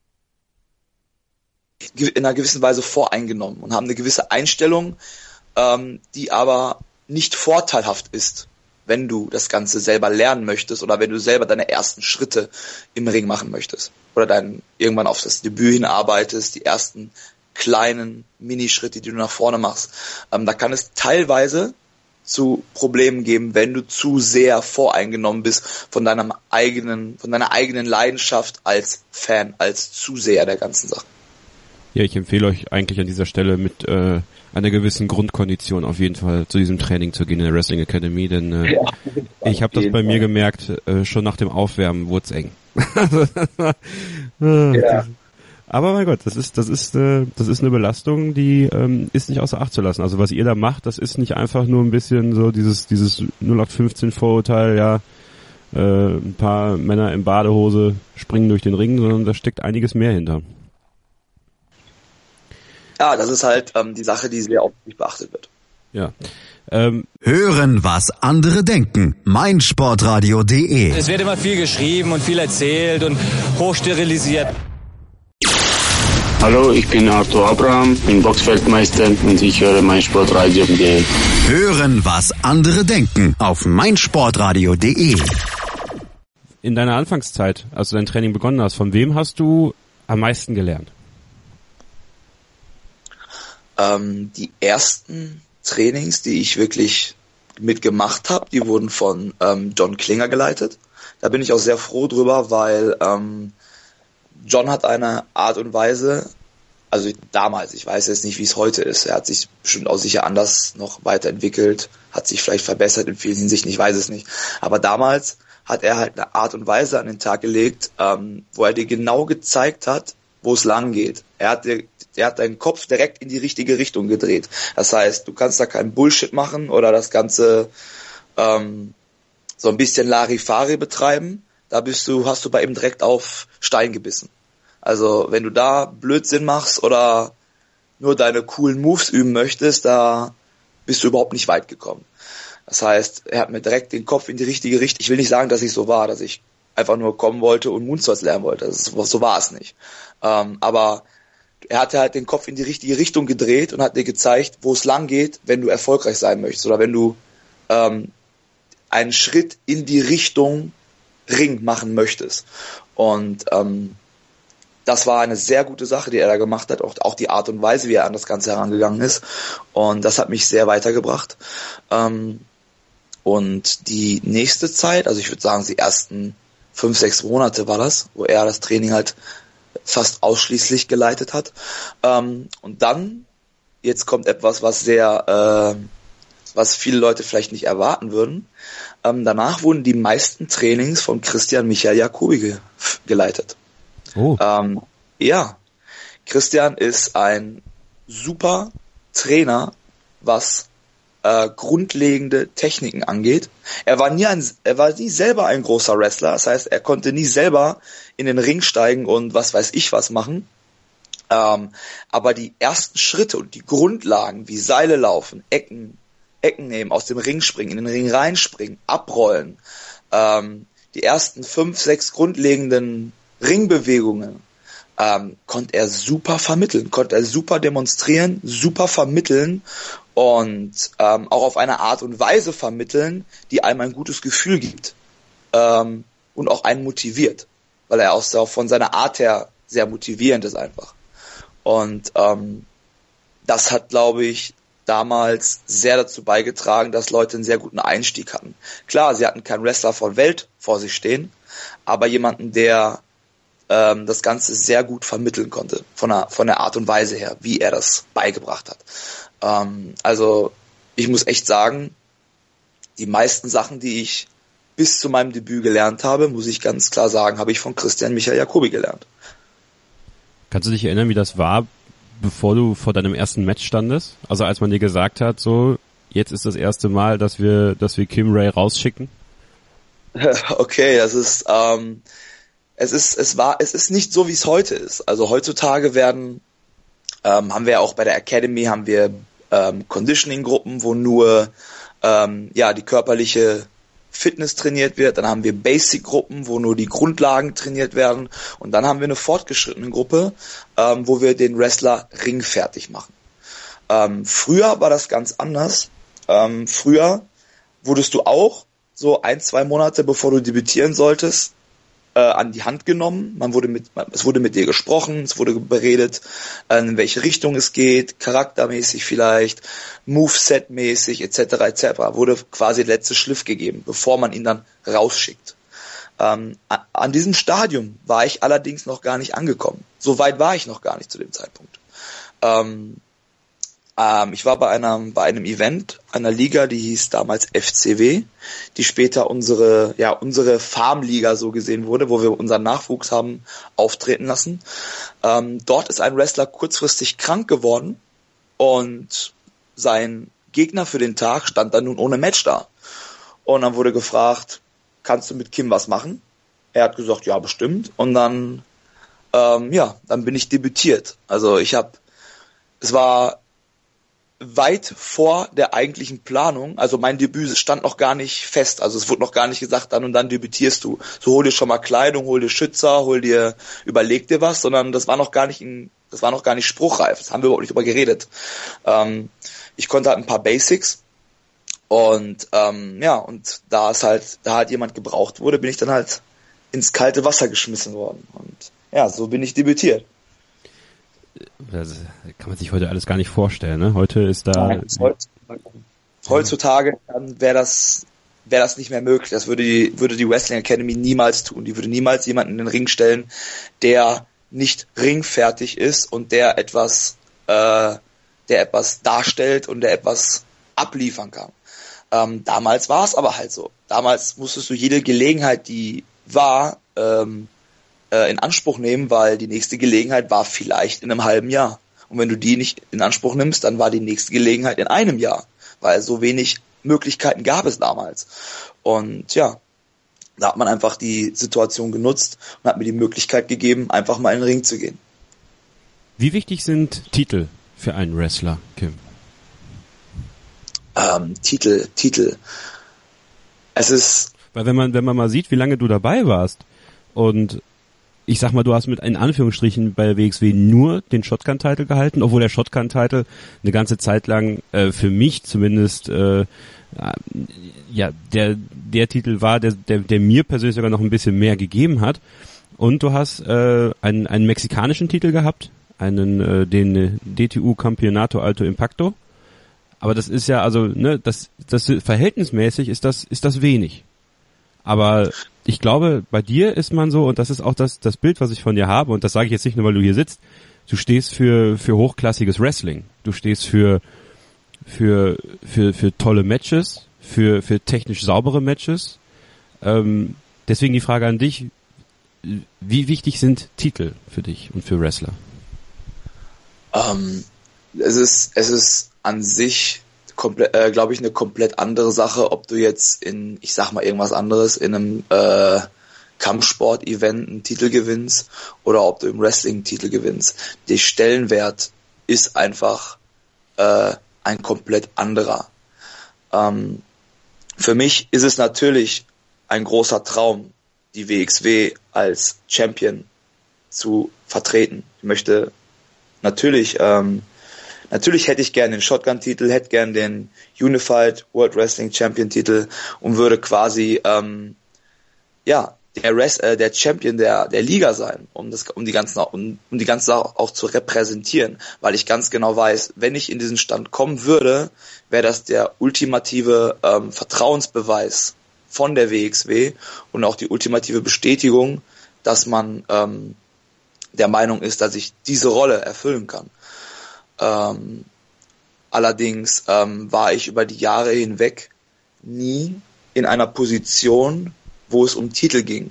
in einer gewissen Weise voreingenommen und haben eine gewisse Einstellung, die aber nicht vorteilhaft ist, wenn du das Ganze selber lernen möchtest oder wenn du selber deine ersten Schritte im Ring machen möchtest oder irgendwann auf das Debüt hinarbeitest, die ersten kleinen Minischritte, die du nach vorne machst. Da kann es teilweise zu Problemen geben, wenn du zu sehr voreingenommen bist von deiner eigenen Leidenschaft als Fan, als Zuseher der ganzen Sache. Ja, ich empfehle euch eigentlich an dieser Stelle mit einer gewissen Grundkondition auf jeden Fall zu diesem Training zu gehen in der Wrestling Academy, denn ich habe das bei mir gemerkt, schon nach dem Aufwärmen wurde es eng. Ja. Aber mein Gott, das ist eine Belastung, die ist nicht außer Acht zu lassen. Also was ihr da macht, das ist nicht einfach nur ein bisschen so dieses 0815 Vorurteil, ja, ein paar Männer in Badehose springen durch den Ring, sondern da steckt einiges mehr hinter. Ja, das ist halt die Sache, die sehr oft nicht beachtet wird. Ja. Hören, was andere denken. meinsportradio.de. Es wird immer viel geschrieben und viel erzählt und hochsterilisiert. Hallo, ich bin Arthur Abraham, bin Boxfeldmeister und ich höre meinsportradio.de. Hören, was andere denken auf meinsportradio.de. In deiner Anfangszeit, als du dein Training begonnen hast, von wem hast du am meisten gelernt? Die ersten Trainings, die ich wirklich mitgemacht habe, die wurden von John Klinger geleitet. Da bin ich auch sehr froh drüber, weil John hat eine Art und Weise, also damals, ich weiß jetzt nicht, wie es heute ist, er hat sich bestimmt auch sicher anders noch weiterentwickelt, hat sich vielleicht verbessert in vielen Hinsichten, ich weiß es nicht. Aber damals hat er halt eine Art und Weise an den Tag gelegt, wo er dir genau gezeigt hat, wo es lang geht. Er hat deinen Kopf direkt in die richtige Richtung gedreht. Das heißt, du kannst da keinen Bullshit machen oder das Ganze so ein bisschen Larifari betreiben. Da hast du bei ihm direkt auf Stein gebissen. Also wenn du da Blödsinn machst oder nur deine coolen Moves üben möchtest, da bist du überhaupt nicht weit gekommen. Das heißt, er hat mir direkt den Kopf in die richtige Richtung. Ich will nicht sagen, dass ich so war, dass ich einfach nur kommen wollte und Moonsaults lernen wollte. So war es nicht. Aber er hatte halt den Kopf in die richtige Richtung gedreht und hat dir gezeigt, wo es lang geht, wenn du erfolgreich sein möchtest oder wenn du einen Schritt in die Richtung Ring machen möchtest. Und das war eine sehr gute Sache, die er da gemacht hat, auch die Art und Weise, wie er an das Ganze herangegangen ist. Und das hat mich sehr weitergebracht. Und die nächste Zeit, also ich würde sagen, die ersten 5-6 Monate war das, wo er das Training halt fast ausschließlich geleitet hat. Und dann, jetzt kommt etwas, was viele Leute vielleicht nicht erwarten würden. Danach wurden die meisten Trainings von Christian Michael Jacobi geleitet. Oh. Ja, Christian ist ein super Trainer, was grundlegende Techniken angeht. Er war nie selber ein großer Wrestler, das heißt, er konnte nie selber in den Ring steigen und was weiß ich was machen. Aber die ersten Schritte und die Grundlagen wie Seile laufen, Ecken nehmen, aus dem Ring springen, in den Ring reinspringen, abrollen, die ersten 5-6 grundlegenden Ringbewegungen konnte er super vermitteln, konnte er super demonstrieren, super vermitteln und auch auf eine Art und Weise vermitteln, die einem ein gutes Gefühl gibt und auch einen motiviert, weil er auch von seiner Art her sehr motivierend ist einfach. Und das hat, glaube ich, damals sehr dazu beigetragen, dass Leute einen sehr guten Einstieg hatten. Klar, sie hatten keinen Wrestler von Welt vor sich stehen, aber jemanden, der das Ganze sehr gut vermitteln konnte, von der Art und Weise her, wie er das beigebracht hat. Also ich muss echt sagen, die meisten Sachen, die ich bis zu meinem Debüt gelernt habe, muss ich ganz klar sagen, habe ich von Christian Michael Jacobi gelernt. Kannst du dich erinnern, wie das war, bevor du vor deinem ersten Match standest? Also als man dir gesagt hat, so, jetzt ist das erste Mal, dass wir Kim Ray rausschicken? Okay, das ist, es ist nicht so, wie es heute ist. Also heutzutage haben wir auch bei der Academy, haben wir Conditioning-Gruppen, wo nur die körperliche Fitness trainiert wird, dann haben wir Basic-Gruppen, wo nur die Grundlagen trainiert werden und dann haben wir eine fortgeschrittene Gruppe, wo wir den Wrestler ringfertig machen. Früher war das ganz anders. Früher wurdest du auch so 1-2 Monate, bevor du debütieren solltest, an die Hand genommen. Es wurde mit dir gesprochen, es wurde beredet, in welche Richtung es geht, charaktermäßig vielleicht, Moveset-mäßig, etc. Wurde quasi der letzte Schliff gegeben, bevor man ihn dann rausschickt. An diesem Stadium war ich allerdings noch gar nicht angekommen. So weit war ich noch gar nicht zu dem Zeitpunkt. Ich war bei einem Event einer Liga, die hieß damals FCW, die später unsere Farmliga so gesehen wurde, wo wir unseren Nachwuchs haben auftreten lassen. Dort ist ein Wrestler kurzfristig krank geworden und sein Gegner für den Tag stand dann nun ohne Match da. Und dann wurde gefragt, kannst du mit Kim was machen? Er hat gesagt, ja, bestimmt. Und dann bin ich debütiert. Also es war weit vor der eigentlichen Planung, also mein Debüt stand noch gar nicht fest, also es wurde noch gar nicht gesagt, dann und dann debütierst du. So hol dir schon mal Kleidung, hol dir Schützer, überleg dir was, sondern das war noch gar nicht spruchreif, das haben wir überhaupt nicht drüber geredet. Ich konnte halt ein paar Basics und und da halt jemand gebraucht wurde, bin ich dann halt ins kalte Wasser geschmissen worden und ja, so bin ich debütiert. Das kann man sich heute alles gar nicht vorstellen, ne? Heute ist da... Nein, heutzutage wäre das nicht mehr möglich. Das würde die Wrestling Academy niemals tun. Die würde niemals jemanden in den Ring stellen, der nicht ringfertig ist und der etwas darstellt und der etwas abliefern kann. Damals war es aber halt so. Damals musstest du jede Gelegenheit, die war, in Anspruch nehmen, weil die nächste Gelegenheit war vielleicht in einem halben Jahr. Und wenn du die nicht in Anspruch nimmst, dann war die nächste Gelegenheit in einem Jahr, weil so wenig Möglichkeiten gab es damals. Und ja, da hat man einfach die Situation genutzt und hat mir die Möglichkeit gegeben, einfach mal in den Ring zu gehen. Wie wichtig sind Titel für einen Wrestler, Kim? Titel. Es ist... Weil wenn man mal sieht, wie lange du dabei warst und ich sag mal, du hast mit in Anführungsstrichen bei der WXW nur den Shotgun-Title gehalten, obwohl der Shotgun-Title eine ganze Zeit lang für mich zumindest der Titel war, der mir persönlich sogar noch ein bisschen mehr gegeben hat. Und du hast einen mexikanischen Titel gehabt, den DTU Campeonato Alto Impacto. Aber das ist ja also, ne, das verhältnismäßig ist das wenig. Aber ich glaube, bei dir ist man so, und das ist auch das Bild, was ich von dir habe, und das sage ich jetzt nicht nur, weil du hier sitzt, du stehst für hochklassiges Wrestling. Du stehst für tolle Matches, für technisch saubere Matches. Deswegen die Frage an dich, wie wichtig sind Titel für dich und für Wrestler? Es ist an sich glaube ich, eine komplett andere Sache, ob du jetzt in einem Kampfsport-Event einen Titel gewinnst oder ob du im Wrestling einen Titel gewinnst. Der Stellenwert ist einfach ein komplett anderer. Für mich ist es natürlich ein großer Traum, die WXW als Champion zu vertreten. Ich möchte natürlich hätte ich gern den Shotgun-Titel, hätte gern den Unified World Wrestling Champion-Titel und würde quasi der Champion der Liga sein, um die ganze Sache auch zu repräsentieren, weil ich ganz genau weiß, wenn ich in diesen Stand kommen würde, wäre das der ultimative Vertrauensbeweis von der WXW und auch die ultimative Bestätigung, dass man der Meinung ist, dass ich diese Rolle erfüllen kann. Allerdings war ich über die Jahre hinweg nie in einer Position, wo es um Titel ging.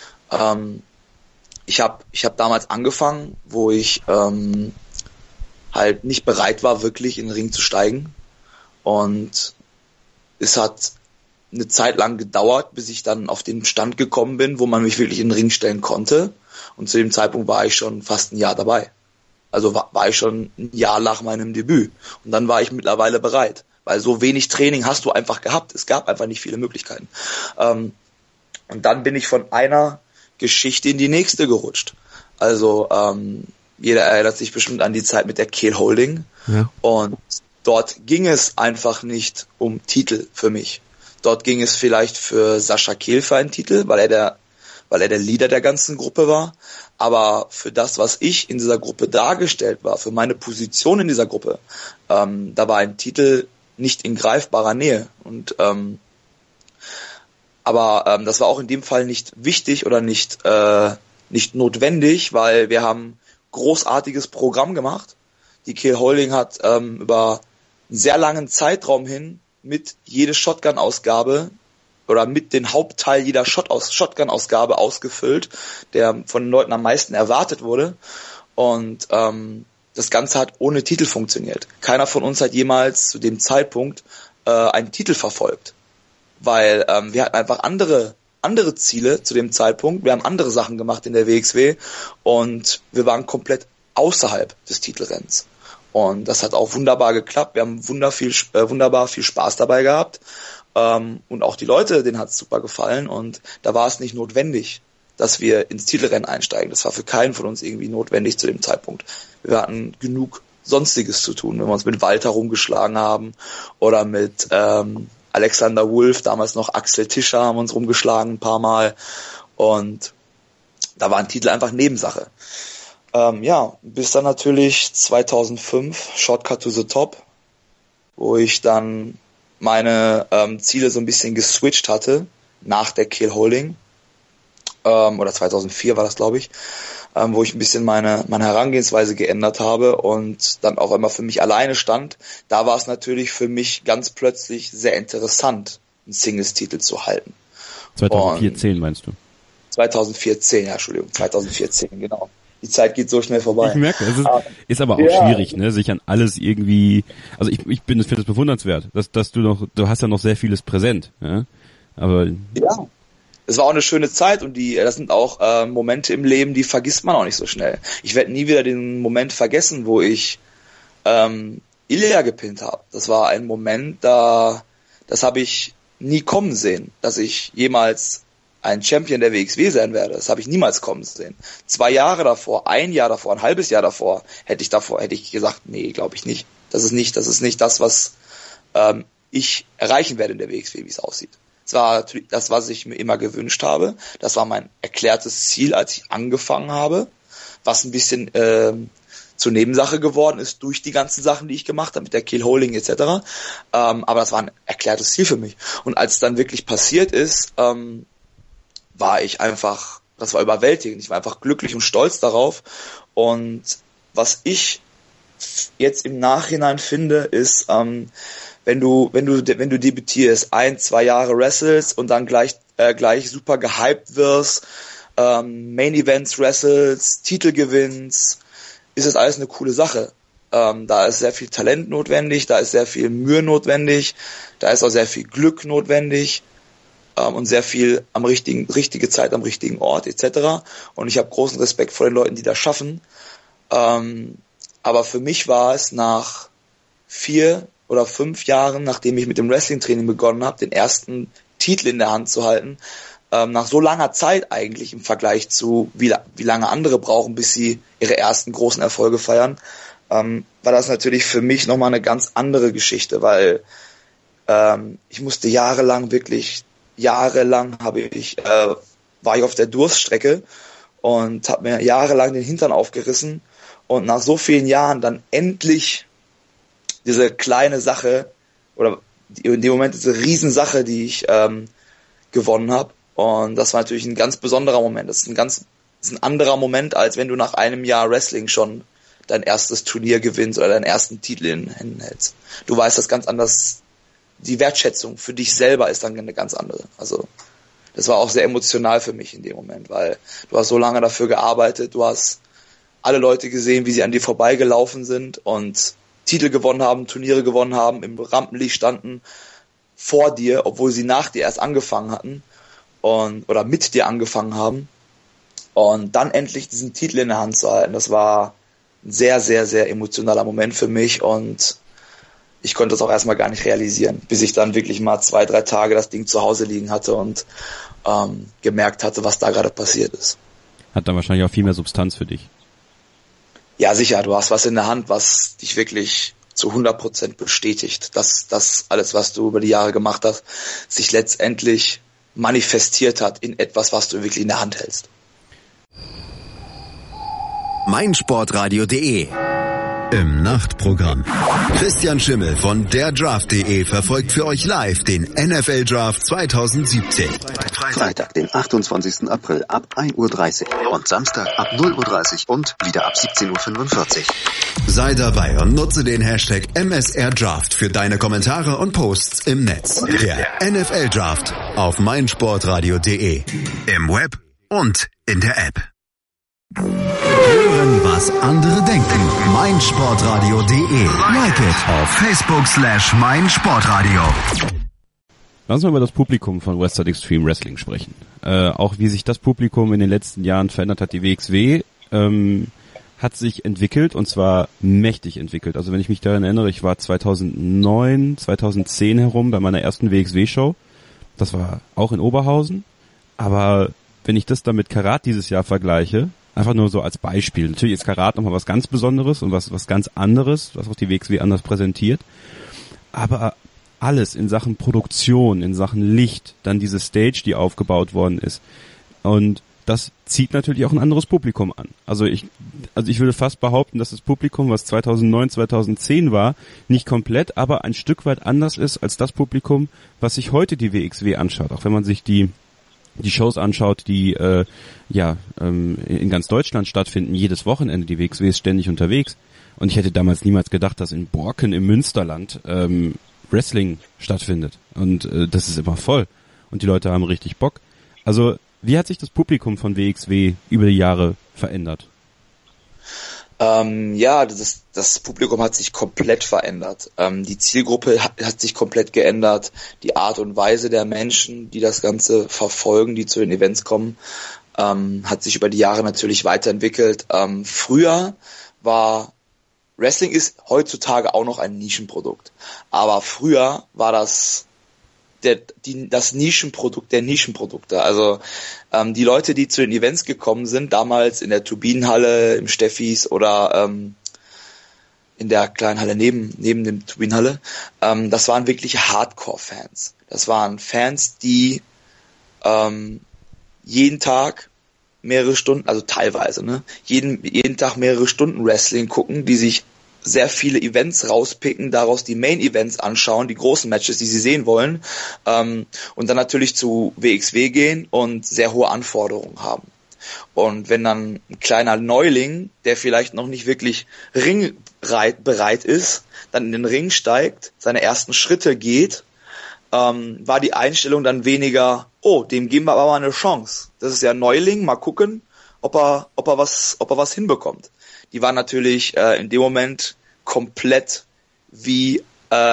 Ich hab damals angefangen, wo ich halt nicht bereit war, wirklich in den Ring zu steigen. Und es hat eine Zeit lang gedauert, bis ich dann auf den Stand gekommen bin, wo man mich wirklich in den Ring stellen konnte. Und zu dem Zeitpunkt war ich schon fast ein Jahr dabei. Also war ich schon ein Jahr nach meinem Debüt. Und dann war ich mittlerweile bereit. Weil so wenig Training hast du einfach gehabt. Es gab einfach nicht viele Möglichkeiten. Und dann bin ich von einer Geschichte in die nächste gerutscht. Also jeder erinnert sich bestimmt an die Zeit mit der Kehl Holding. Ja. Und dort ging es einfach nicht um Titel für mich. Dort ging es vielleicht für Sascha Kehl für einen Titel, weil er der Leader der ganzen Gruppe war. Aber für das, was ich in dieser Gruppe dargestellt war, für meine Position in dieser Gruppe, da war ein Titel nicht in greifbarer Nähe. Und aber das war auch in dem Fall nicht wichtig oder nicht notwendig, weil wir haben großartiges Programm gemacht. Die Kehl Holding hat über einen sehr langen Zeitraum hin mit jede Shotgun-Ausgabe oder mit den Hauptteil jeder Shotgun-Ausgabe ausgefüllt, der von den Leuten am meisten erwartet wurde. Und das Ganze hat ohne Titel funktioniert. Keiner von uns hat jemals zu dem Zeitpunkt einen Titel verfolgt, weil wir hatten einfach andere Ziele zu dem Zeitpunkt. Wir haben andere Sachen gemacht in der WXW und wir waren komplett außerhalb des Titelrenns. Und das hat auch wunderbar geklappt. Wir haben wunderbar viel Spaß dabei gehabt. Und auch die Leute, denen hat es super gefallen. Und da war es nicht notwendig, dass wir ins Titelrennen einsteigen. Das war für keinen von uns irgendwie notwendig zu dem Zeitpunkt. Wir hatten genug Sonstiges zu tun, wenn wir uns mit Walter rumgeschlagen haben oder mit Alexander Wolf, damals noch Axel Tischer, haben uns rumgeschlagen ein paar Mal. Und da war ein Titel einfach Nebensache. Bis dann natürlich 2005, Shortcut to the Top, wo ich dann meine Ziele so ein bisschen geswitcht hatte, nach der Kehl Holding, oder 2004 war das, glaube ich, wo ich ein bisschen meine Herangehensweise geändert habe und dann auf einmal für mich alleine stand. Da war es natürlich für mich ganz plötzlich sehr interessant, einen Singles-Titel zu halten. 2014 meinst du? 2014, genau. Die Zeit geht so schnell vorbei. Ich merke, es ist aber auch schwierig, ne, sich an alles irgendwie, also ich finde das bewundernswert, dass du hast ja noch sehr vieles präsent, ja, aber. Ja, es war auch eine schöne Zeit und das sind auch Momente im Leben, die vergisst man auch nicht so schnell. Ich werde nie wieder den Moment vergessen, wo ich Ilja gepinnt habe, das war ein Moment, das habe ich nie kommen sehen, dass ich jemals ein Champion der WXW sein werde. Das habe ich niemals kommen sehen. 2 Jahre davor, 1 Jahr davor, ein halbes Jahr davor, hätte ich gesagt, nee, glaube ich nicht. Das ist nicht das, was ich erreichen werde in der WXW, wie es aussieht. Das war natürlich das, was ich mir immer gewünscht habe. Das war mein erklärtes Ziel, als ich angefangen habe, was ein bisschen zur Nebensache geworden ist durch die ganzen Sachen, die ich gemacht habe, mit der Kill-Holding etc. Aber das war ein erklärtes Ziel für mich. Und als es dann wirklich passiert ist, das war überwältigend. Ich war einfach glücklich und stolz darauf. Und was ich jetzt im Nachhinein finde, ist, wenn du debütierst, 1-2 Jahre wrestlest und dann gleich super gehypt wirst, Main Events wrestlest, Titel gewinnst, ist das alles eine coole Sache. Da ist sehr viel Talent notwendig, da ist sehr viel Mühe notwendig, da ist auch sehr viel Glück notwendig und sehr viel richtige Zeit am richtigen Ort etc. Und ich habe großen Respekt vor den Leuten, die das schaffen. Aber für mich war es nach 4 oder 5 Jahren, nachdem ich mit dem Wrestling-Training begonnen habe, den ersten Titel in der Hand zu halten, nach so langer Zeit eigentlich im Vergleich zu wie lange andere brauchen, bis sie ihre ersten großen Erfolge feiern, war das natürlich für mich nochmal eine ganz andere Geschichte, weil ich musste jahrelang war ich auf der Durststrecke und habe mir jahrelang den Hintern aufgerissen und nach so vielen Jahren dann endlich diese kleine Sache oder in dem Moment diese Riesensache, die ich gewonnen habe. Und das war natürlich ein ganz besonderer Moment. Das ist ein anderer Moment, als wenn du nach einem Jahr Wrestling schon dein erstes Turnier gewinnst oder deinen ersten Titel in den Händen hältst. Du weißt das ganz anders. Die Wertschätzung für dich selber ist dann eine ganz andere. Also das war auch sehr emotional für mich in dem Moment, weil du hast so lange dafür gearbeitet, du hast alle Leute gesehen, wie sie an dir vorbeigelaufen sind und Titel gewonnen haben, Turniere gewonnen haben, im Rampenlicht standen vor dir, obwohl sie nach dir erst angefangen hatten oder mit dir angefangen haben. Und dann endlich diesen Titel in der Hand zu halten, das war ein sehr, sehr, sehr emotionaler Moment für mich und ich konnte das auch erstmal gar nicht realisieren, bis ich dann wirklich mal 2-3 Tage das Ding zu Hause liegen hatte und gemerkt hatte, was da gerade passiert ist. Hat dann wahrscheinlich auch viel mehr Substanz für dich. Ja, sicher, du hast was in der Hand, was dich wirklich zu 100% bestätigt, dass das alles, was du über die Jahre gemacht hast, sich letztendlich manifestiert hat in etwas, was du wirklich in der Hand hältst. meinsportradio.de Im Nachtprogramm. Christian Schimmel von derdraft.de verfolgt für euch live den NFL Draft 2017. Freitag, den 28. April ab 1:30 Uhr und Samstag ab 0:30 Uhr und wieder ab 17:45 Uhr. Sei dabei und nutze den Hashtag MSRDraft für deine Kommentare und Posts im Netz. Der NFL Draft auf meinsportradio.de. Im Web und in der App. Hören, was andere denken. meinsportradio.de. Like it auf Facebook/meinsportradio. Lass uns mal über das Publikum von Western Extreme Wrestling sprechen. Auch wie sich das Publikum in den letzten Jahren verändert hat. Die WXW hat sich entwickelt und zwar mächtig entwickelt. Also wenn ich mich daran erinnere, ich war 2009, 2010 herum bei meiner ersten WXW-Show. Das war auch in Oberhausen. Aber wenn ich das dann mit Karat dieses Jahr vergleiche, einfach nur so als Beispiel. Natürlich ist Karat nochmal was ganz Besonderes und was ganz anderes, was auch die WXW anders präsentiert. Aber alles in Sachen Produktion, in Sachen Licht, dann diese Stage, die aufgebaut worden ist. Und das zieht natürlich auch ein anderes Publikum an. Also ich würde fast behaupten, dass das Publikum, was 2009, 2010 war, nicht komplett, aber ein Stück weit anders ist als das Publikum, was sich heute die WXW anschaut. Auch wenn man sich die Shows anschaut, die in ganz Deutschland stattfinden, jedes Wochenende, die WXW ist ständig unterwegs. Und ich hätte damals niemals gedacht, dass in Borken im Münsterland Wrestling stattfindet. Und das ist immer voll. Und die Leute haben richtig Bock. Also, wie hat sich das Publikum von WXW über die Jahre verändert? Das Publikum hat sich komplett verändert. Die Zielgruppe hat sich komplett geändert. Die Art und Weise der Menschen, die das Ganze verfolgen, die zu den Events kommen, hat sich über die Jahre natürlich weiterentwickelt. Früher war Wrestling ist heutzutage auch noch ein Nischenprodukt. Aber früher war das das Nischenprodukt der Nischenprodukte. Also die Leute, die zu den Events gekommen sind, damals in der Turbinenhalle, im Steffis oder in der kleinen Halle neben dem Turbinenhalle, das waren wirklich Hardcore-Fans. Das waren Fans, die jeden Tag mehrere Stunden, also teilweise, ne, jeden Tag mehrere Stunden Wrestling gucken, die sich sehr viele Events rauspicken, daraus die Main-Events anschauen, die großen Matches, die sie sehen wollen, und dann natürlich zu WXW gehen und sehr hohe Anforderungen haben. Und wenn dann ein kleiner Neuling, der vielleicht noch nicht wirklich ringbereit ist, dann in den Ring steigt, seine ersten Schritte geht, war die Einstellung dann weniger, oh, dem geben wir aber mal eine Chance. Das ist ja ein Neuling, mal gucken, ob er was hinbekommt. Die waren natürlich in dem Moment komplett wie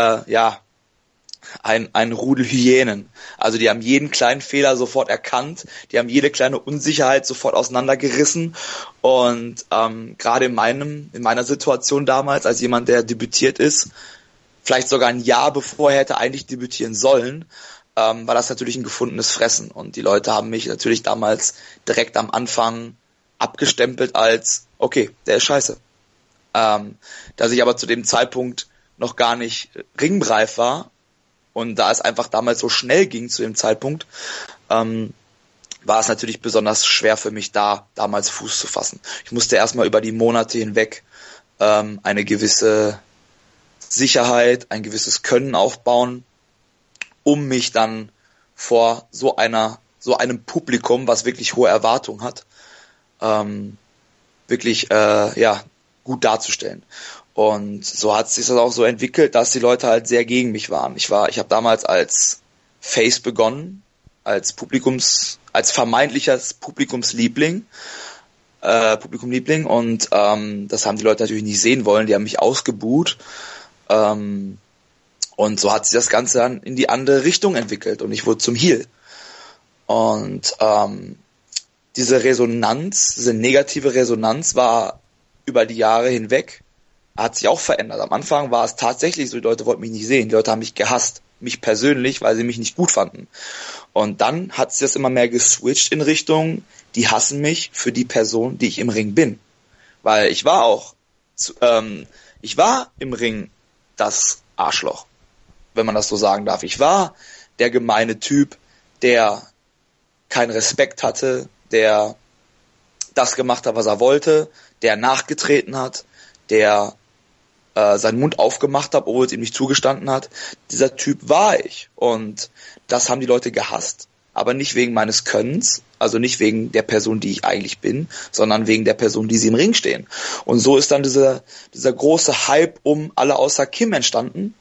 ein Rudel Hyänen. Also die haben jeden kleinen Fehler sofort erkannt, die haben jede kleine Unsicherheit sofort auseinandergerissen. Und gerade in meiner Situation damals, als jemand, der debütiert ist, vielleicht sogar ein Jahr bevor er hätte eigentlich debütieren sollen, war das natürlich ein gefundenes Fressen. Und die Leute haben mich natürlich damals direkt am Anfang abgestempelt als, okay, der ist scheiße. Dass ich aber zu dem Zeitpunkt noch gar nicht ringreif war und da es einfach damals so schnell ging zu dem Zeitpunkt, war es natürlich besonders schwer für mich damals Fuß zu fassen. Ich musste erstmal über die Monate hinweg eine gewisse Sicherheit, ein gewisses Können aufbauen, um mich dann vor so einem Publikum, was wirklich hohe Erwartungen hat, wirklich gut darzustellen. Und so hat sich das auch so entwickelt, dass die Leute halt sehr gegen mich waren. Ich habe damals als Face begonnen, als vermeintliches Publikumsliebling und das haben die Leute natürlich nicht sehen wollen, die haben mich ausgebuht. Und so hat sich das Ganze dann in die andere Richtung entwickelt und ich wurde zum Heel. Und diese negative Resonanz war über die Jahre hinweg, hat sich auch verändert. Am Anfang war es tatsächlich so, die Leute wollten mich nicht sehen, die Leute haben mich gehasst, mich persönlich, weil sie mich nicht gut fanden. Und dann hat sich das immer mehr geswitcht in Richtung, die hassen mich für die Person, die ich im Ring bin. Weil ich war im Ring das Arschloch, wenn man das so sagen darf. Ich war der gemeine Typ, der keinen Respekt hatte, der das gemacht hat, was er wollte, der nachgetreten hat, der seinen Mund aufgemacht hat, obwohl es ihm nicht zugestanden hat. Dieser Typ war ich. Und das haben die Leute gehasst. Aber nicht wegen meines Könnens, also nicht wegen der Person, die ich eigentlich bin, sondern wegen der Person, die sie im Ring stehen. Und so ist dann dieser große Hype um alle außer Kim entstanden.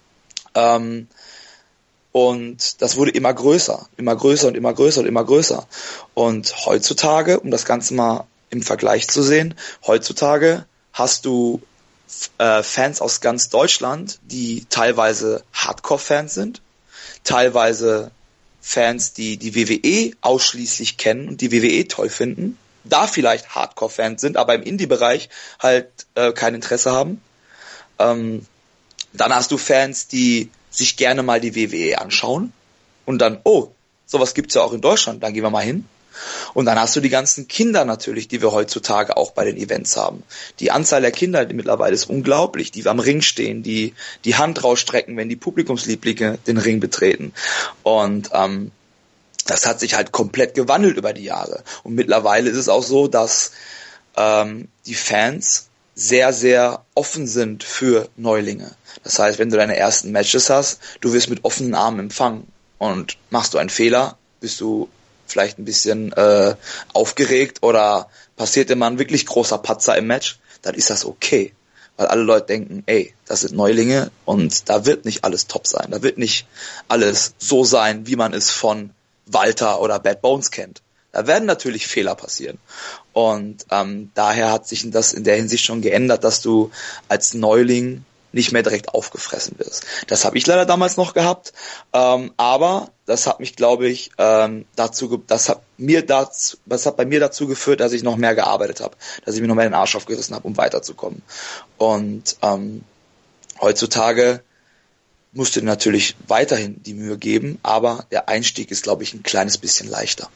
Und das wurde immer größer und immer größer und immer größer und immer größer. Und heutzutage, um das Ganze mal im Vergleich zu sehen, heutzutage hast du Fans aus ganz Deutschland, die teilweise Hardcore-Fans sind, teilweise Fans, die die WWE ausschließlich kennen und die WWE toll finden, da vielleicht Hardcore-Fans sind, aber im Indie-Bereich halt kein Interesse haben. Dann hast du Fans, die sich gerne mal die WWE anschauen und dann, oh, sowas gibt's ja auch in Deutschland, dann gehen wir mal hin. Und dann hast du die ganzen Kinder natürlich, die wir heutzutage auch bei den Events haben. Die Anzahl der Kinder die mittlerweile ist unglaublich, die am Ring stehen, die die Hand rausstrecken, wenn die Publikumslieblinge den Ring betreten. Und das hat sich halt komplett gewandelt über die Jahre. Und mittlerweile ist es auch so, dass die Fans sehr, sehr offen sind für Neulinge. Das heißt, wenn du deine ersten Matches hast, du wirst mit offenen Armen empfangen. Und machst du einen Fehler, bist du vielleicht ein bisschen aufgeregt oder passiert immer ein wirklich großer Patzer im Match, dann ist das okay. Weil alle Leute denken, ey, das sind Neulinge und da wird nicht alles top sein. Da wird nicht alles so sein, wie man es von Walter oder Bad Bones kennt. Da werden natürlich Fehler passieren. Und daher hat sich das in der Hinsicht schon geändert, dass du als Neuling nicht mehr direkt aufgefressen wirst. Das habe ich leider damals noch gehabt, aber das hat mich, glaube ich, das hat bei mir dazu geführt, dass ich noch mehr gearbeitet habe, dass ich mir noch mehr den Arsch aufgerissen habe, um weiterzukommen. Und heutzutage musst du dir natürlich weiterhin die Mühe geben, aber der Einstieg ist, glaube ich, ein kleines bisschen leichter.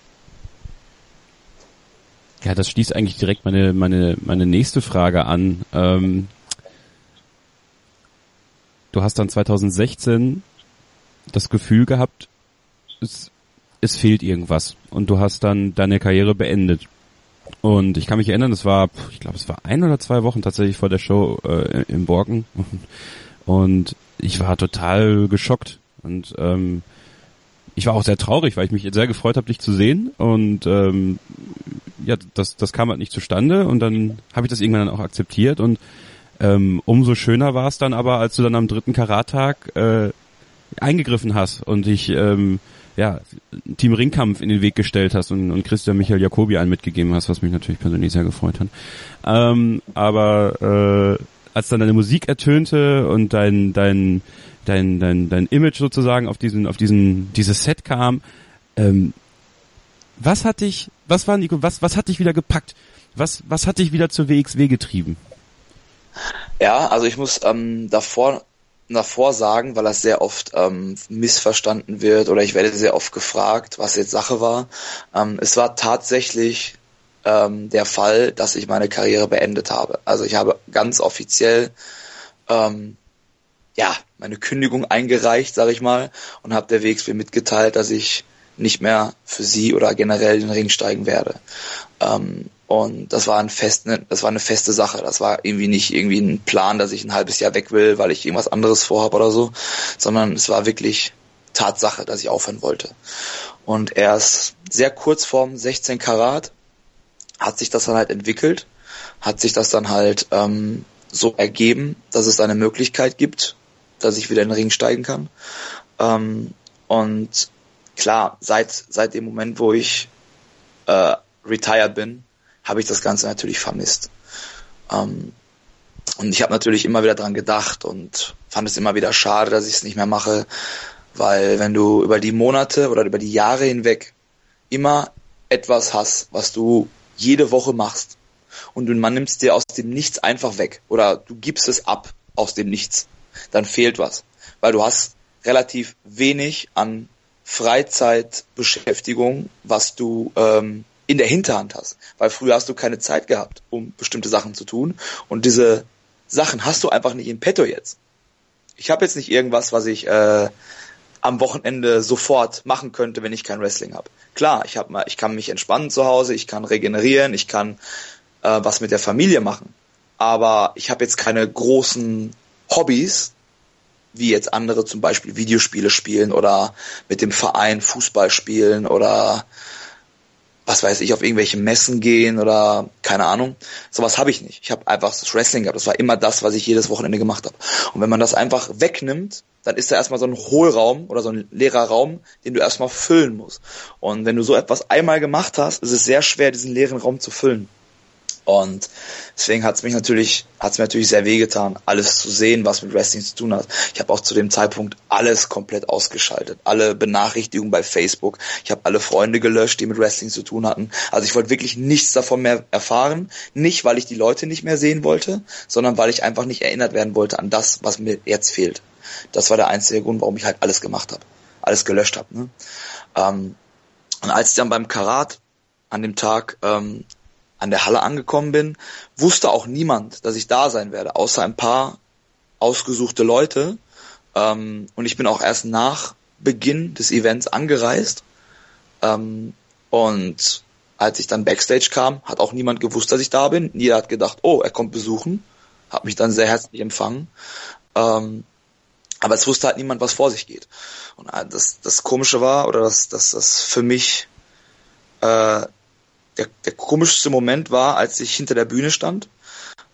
Ja, das schließt eigentlich direkt meine nächste Frage an. Du hast dann 2016 das Gefühl gehabt, es fehlt irgendwas und du hast dann deine Karriere beendet. Und ich kann mich erinnern, es war 1 oder 2 Wochen tatsächlich vor der Show im Borken und ich war total geschockt und ich war auch sehr traurig, weil ich mich sehr gefreut habe, dich zu sehen und das kam halt nicht zustande und dann habe ich das irgendwann dann auch akzeptiert und umso schöner war es dann aber, als du dann am 3. Karattag eingegriffen hast und dich Team Ringkampf in den Weg gestellt hast und Christian Michael Jacobi einen mitgegeben hast, was mich natürlich persönlich sehr gefreut hat. Aber als dann deine Musik ertönte und dein Image sozusagen auf dieses Set kam, was hat dich wieder gepackt? Was hat dich wieder zur WXW getrieben? Ja, also ich muss davor sagen, weil das sehr oft missverstanden wird oder ich werde sehr oft gefragt, was jetzt Sache war. Es war tatsächlich der Fall, dass ich meine Karriere beendet habe. Also ich habe ganz offiziell meine Kündigung eingereicht, sage ich mal, und habe der WXW mitgeteilt, dass ich nicht mehr für sie oder generell in den Ring steigen werde. Und das war eine feste Sache. Das war irgendwie nicht irgendwie ein Plan, dass ich ein halbes Jahr weg will, weil ich irgendwas anderes vorhabe oder so, sondern es war wirklich Tatsache, dass ich aufhören wollte. Und erst sehr kurz vorm 16 Karat hat sich das dann halt entwickelt, hat sich das dann halt so ergeben, dass es eine Möglichkeit gibt, dass ich wieder in den Ring steigen kann. Und klar, seit dem Moment, wo ich retired bin, habe ich das Ganze natürlich vermisst. Und ich habe natürlich immer wieder dran gedacht und fand es immer wieder schade, dass ich es nicht mehr mache, weil wenn du über die Monate oder über die Jahre hinweg immer etwas hast, was du jede Woche machst und man nimmt es dir aus dem Nichts einfach weg oder du gibst es ab aus dem Nichts, dann fehlt was, weil du hast relativ wenig an Freizeitbeschäftigung, was du in der Hinterhand hast, weil früher hast du keine Zeit gehabt, um bestimmte Sachen zu tun und diese Sachen hast du einfach nicht in petto jetzt. Ich habe jetzt nicht irgendwas, was ich am Wochenende sofort machen könnte, wenn ich kein Wrestling habe. Klar, ich kann mich entspannen zu Hause, ich kann regenerieren, ich kann was mit der Familie machen, aber ich habe jetzt keine großen Hobbys, wie jetzt andere zum Beispiel Videospiele spielen oder mit dem Verein Fußball spielen oder was weiß ich, auf irgendwelche Messen gehen oder keine Ahnung. Sowas habe ich nicht. Ich habe einfach das Wrestling gehabt. Das war immer das, was ich jedes Wochenende gemacht habe. Und wenn man das einfach wegnimmt, dann ist da erstmal so ein Hohlraum oder so ein leerer Raum, den du erstmal füllen musst. Und wenn du so etwas einmal gemacht hast, ist es sehr schwer, diesen leeren Raum zu füllen. Und deswegen hat's mir natürlich sehr wehgetan, alles zu sehen, was mit Wrestling zu tun hat. Ich habe auch zu dem Zeitpunkt alles komplett ausgeschaltet. Alle Benachrichtigungen bei Facebook. Ich habe alle Freunde gelöscht, die mit Wrestling zu tun hatten. Also ich wollte wirklich nichts davon mehr erfahren. Nicht, weil ich die Leute nicht mehr sehen wollte, sondern weil ich einfach nicht erinnert werden wollte an das, was mir jetzt fehlt. Das war der einzige Grund, warum ich halt alles gemacht habe. Alles gelöscht habe. Ne? Und als ich dann beim Karat an dem Tag an der Halle angekommen bin, wusste auch niemand, dass ich da sein werde, außer ein paar ausgesuchte Leute. Und ich bin auch erst nach Beginn des Events angereist. Und als ich dann Backstage kam, hat auch niemand gewusst, dass ich da bin. Jeder hat gedacht, oh, er kommt besuchen. Hat mich dann sehr herzlich empfangen. Aber es wusste halt niemand, was vor sich geht. Und das Komische war, oder das für mich der komischste Moment war, als ich hinter der Bühne stand.